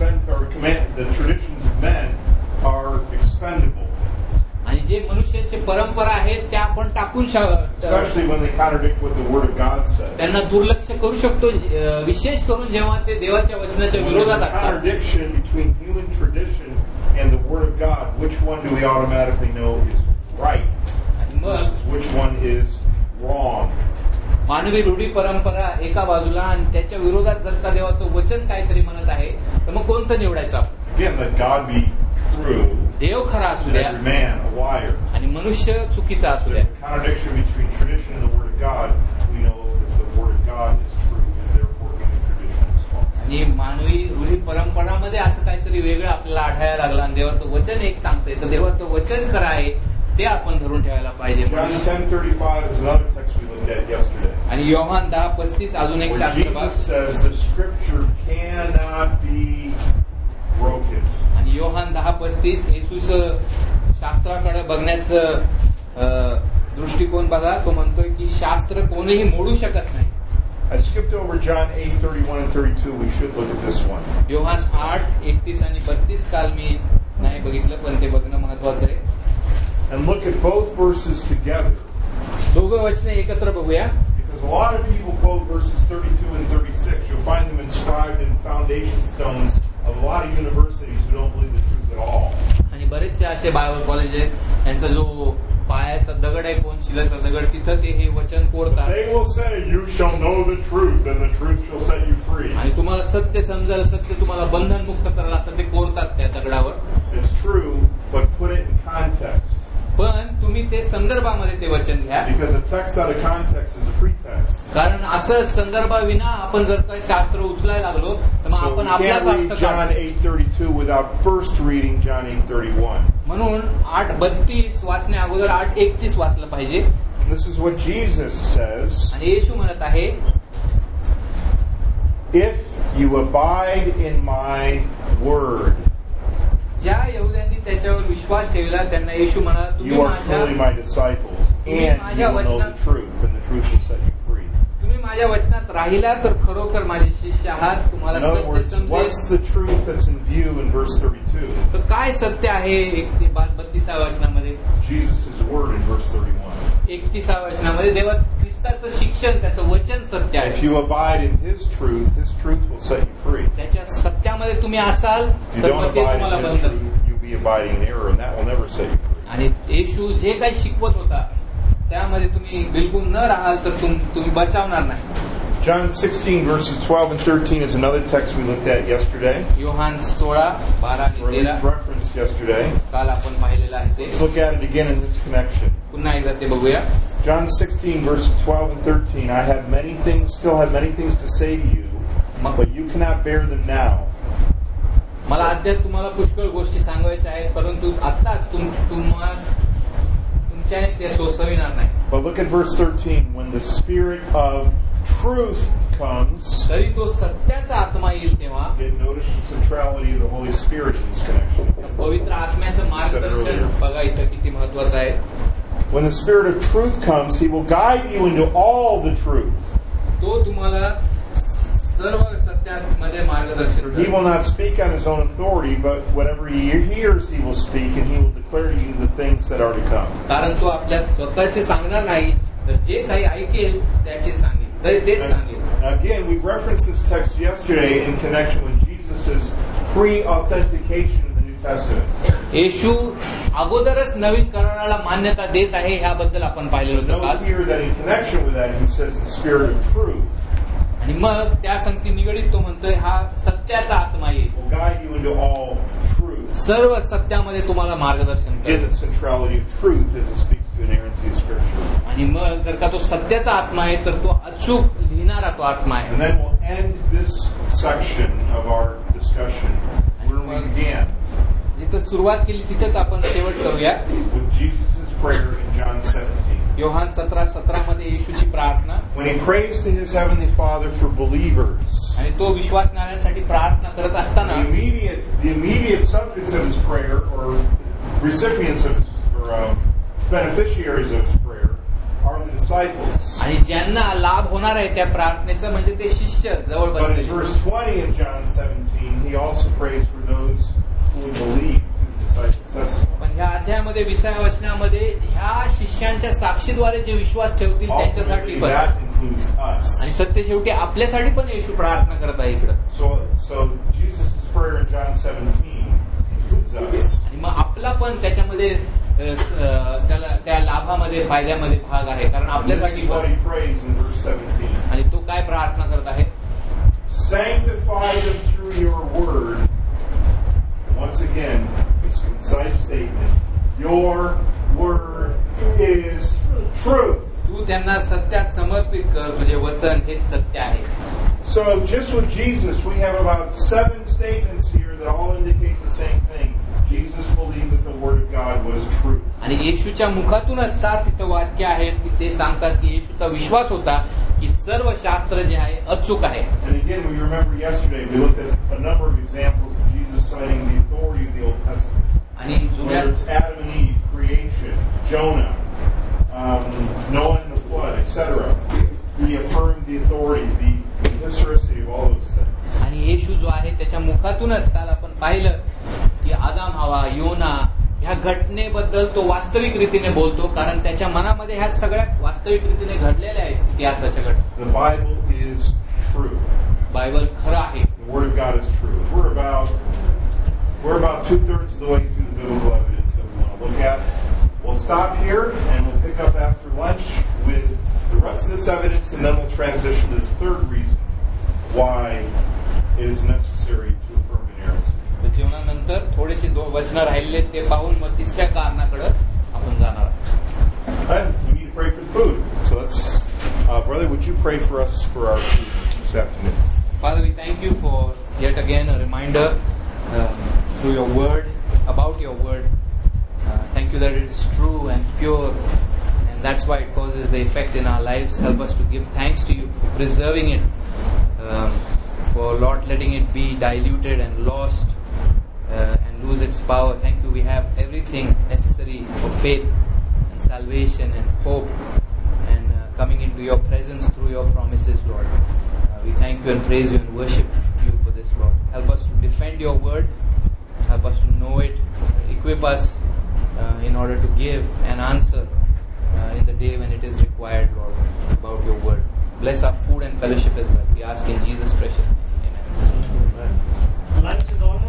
the traditions of men are expendable. आणि जे मनुष्याची परंपरा आहेत त्या आपण टाकून Especially when they contradict what the Word of God says. त्यांना दुर्लक्ष करू शकतो, विशेष करून जेव्हा ते देवाच्या वचनाच्या When विरोधात there's a असतात. contradiction between human tradition and the Word of God, which one do we automatically know is right आणि मग versus which one is wrong? मानवी रूढी परंपरा एका बाजूला आणि त्याच्या विरोधात जर का देवाचं वचन काहीतरी म्हणत आहे तर मग कोणचं निवडायचं आपण? Again, let God be true देव खरा असू and द्या every man a liar. आणि मनुष्य चुकीचा असू द्या. There's a contradiction between tradition and the Word of God. We know that the Word of God is true and therefore human tradition is false. आणि मानवी रूढी परंपरामध्ये असं काहीतरी वेगळं आपल्याला आढळायला लागलं आणि देवाचं वचन एक सांगतंय तर देवाचं वचन खरं आहे ते आपण धरून ठेवायला पाहिजे. John 10:35 is another text we looked at yesterday. आणि योहान 10:35 अजून एक Where शास्त्र भाग Jesus says the Scripture cannot be broken. आणि योहान 10:35 येशूचं शास्त्राकडे बघण्याचं दृष्टिकोन बघा, तो म्हणतोय की शास्त्र कोणीही मोडू शकत नाही. I skipped over John 8:31 and 32. We should look at this one. Yohan 8:31 आणि 32 काल मी नाही बघितलं पण ते बघणं महत्वाचं आहे. And look at both verses together. दोघं वचने एकत्र बघूया. Because a lot of people quote verses 32 and 36. You'll find them inscribed in foundation stones of a lot of universities who don't believe the truth at all. आणि बरेचसे असे Bible college आहेत त्यांचा जो पायाचा दगड आहे कोण शिलाचा दगड तिथं ते हे वचन कोरतात. They will say, "You shall know the truth, and the truth shall set you free." आणि तुम्हाला सत्य समजेल, सत्य तुम्हाला बंधन मुक्त करेल असं ते कोरतात त्या दगडावर. It's true, but put it in context. पण तुम्ही ते संदर्भामध्ये ते वचन घ्या. Because a text out of context is a pretext. कारण असं संदर्भाविना आपण जर का शास्त्र उचलायला लागलो तर मग So we आपण आपलाच can't अर्थ read John काढतो. 8:32 without first reading John 8:31. म्हणून 8:32 वाचण्या अगोदर 8:31 वाचलं पाहिजे. This is what Jesus says. आणि येशू म्हणत आहे, If you abide in my word, ज्या यहुद्यांनी त्याच्यावर विश्वास ठेवला त्यांना येशू म्हणाला, you are truly my disciples, and you will know the truth, and the truth will set you free. तुम्ही माझ्या वचनात राहिला तर खरोखर माझे शिष्य आहात, तुम्हाला In other सत्य words, समजेल. what's the truth that's in view in verse 32? तर काय सत्य आहे 32 वचनामध्ये? Jesus' word in verse 31. 31 वचनामध्ये देवा ख्रिस्ताचं शिक्षण त्याचं वचन सत्य If आहे. you abide in His truth will set you free. त्याच्या सत्यामध्ये तुम्ही असाल If you तर don't मग ते abide तुम्हाला in His Bandhan. truth, you'll be abiding in error, and that will never set you free. आणि येशू जे काही शिकवत होता त्यामध्ये तुम्ही बिलकुल न राहाल तर तुम्ही बचावणार नाही. John 16 verses 12 and 13 is another text we looked at yesterday, Yohan 16, 12 or आणि at least 13 referenced yesterday. काल आपण पाहिलेलं आहे ते. Let's look at it again in this connection. पुन्हा एकदा ते बघूया. John 16 verses 12 and 13. I have still have many things to say to you, but you cannot bear them now. मला अद्याप तुम्हाला पुष्कळ गोष्टी सांगायच्या आहेत, परंतु आत्ताच तुमच्याने ते सोसविणार नाही. But look at verse 13. When the Spirit of truth comes, तरी तो सत्याचा आत्मा येईल तेव्हा. notice the centrality of the Holy Spirit in this connection. पवित्र आत्म्याचं मार्गदर्शन बघा इथं किती महत्वाचं आहे. When the Spirit of truth comes, He will guide you into all the truth. तो तुम्हाला सर्व सत्यामध्ये मार्गदर्शन He will not speak on His own authority, but whatever He hears, He will speak, and He will declare to you the things that are to come. कारण तो आपल्या स्वतःचे सांगणार नाही, तर जे काही ऐकेल त्याचे सांगेल, तेच सांगेल. Again, we referenced this text yesterday in connection with Jesus' pre-authentication of the New Testament. येशू अगोदरच नवीन कराराला मान्यता देत आहे ह्याबद्दल आपण पाहिलेलं होतं Note काल. here that in connection with that, He says the Spirit of truth आणि मग त्या संगती निगडीत तो म्हणतोय हा सत्याचा आत्मा येईल, will guide you into all truth. सर्व सत्यामध्ये तुम्हाला मार्गदर्शन Again, करेल. the centrality of truth as it speaks to inerrancy of Scripture. आणि मग जर का तो सत्याचा आत्मा आहे तर तो अचूक लिहिणारा तो आत्मा And आहे. then we'll end this section of our discussion where we began, जिथं सुरुवात केली तिथेच आपण शेवट करूया. with Jesus' prayer in John 17. Yohan 17:17 मध्ये येशूची प्रार्थना. When He prays to His Heavenly Father for believers, आणि तो विश्वासणाऱ्यांसाठी प्रार्थना करत असताना the immediate subjects of His prayer, or recipients of His, or beneficiaries of His prayer, are the disciples. आणि ज्यांना लाभ होणार आहे त्या प्रार्थनेचं म्हणजे ते शिष्य जवळ But in बसलेले. verse 20 of John 17, He also prays for those who will believe through the disciples' testimony. पण ह्या अध्यायामध्ये 20व्या वचनामध्ये ह्या शिष्यांच्या साक्षीद्वारे जे विश्वास ठेवतील त्यांच्यासाठी Ultimately, पण, that includes us. आणि सत्य शेवटी आपल्यासाठी पण येशू प्रार्थना करत आहे इकडं. So Jesus' prayer in John 17 includes us. आणि मग आपला पण त्याच्यामध्ये त्याला त्या लाभामध्ये फायद्यामध्ये भाग आहे, कारण And this आपल्यासाठी is what पण. He prays in verse 17. आणि तो काय प्रार्थना करत आहे? Sanctify them through your word. Once again, it's a concise statement. Your word is truth. तू त्यांना सत्यात समर्पित कर, तुझे वचन हेच सत्य आहे. So just with Jesus, we have about 7 statements here that all indicate the same thing. Jesus believed that the Word of God was true. आणि येशूच्या मुखातूनच 7 तिथं वाक्य आहेत की ते सांगतात की येशूचा विश्वास होता की सर्व शास्त्र जे आहे अचूक आहे. And again, we remember yesterday, we looked at a number of examples of Jesus citing the authority of the Old Testament. आणि जुन्या Whether it's Adam and Eve, creation, Jonah, Noah and the flood, etc. He affirmed the authority, the historicity of all those things. आणि येशू जो आहे त्याच्या मुखातूनच काल आपण पाहिलं की आदाम हवा, योना ह्या घटनेबद्दल तो वास्तविक रीतीने बोलतो, कारण त्याच्या मनामध्ये ह्या सगळ्या वास्तविक रीतीने घडलेल्या आहेत इतिहासाच्या घटना. The Bible is true. Bible खरं आहे. The Word of God is true. We're about 2/3 of the way through the biblical evidence that we want to look at. We'll stop here and we'll pick up after lunch with the rest of this evidence, and then we'll transition to the third reason why it is necessary to affirm inerrancy. तर जेवणानंतर थोडेसे वचनं राहिले ते पाहून मग तिसऱ्या कारणाकडे आपण जाणार आहोत. And we need to pray for the food. So let's, brother, would you pray for us for our food this afternoon? Father, we thank you for yet again a reminder through your word, about your word. Thank you that it is true and pure, and that's why it causes the effect in our lives. Help us to give thanks to you for preserving it, for not letting it be diluted and lost and lose its power. Thank you, we have everything necessary for faith and salvation and hope and coming into your presence through your promises, Lord. We thank you and praise you and worship you for this, Lord. Help us to defend your word. Help us to know it. Equip us in order to give an answer in the day when it is required, Lord, about your word. Bless our food and fellowship as well. We ask in Jesus' precious name. Amen. Lunch is almost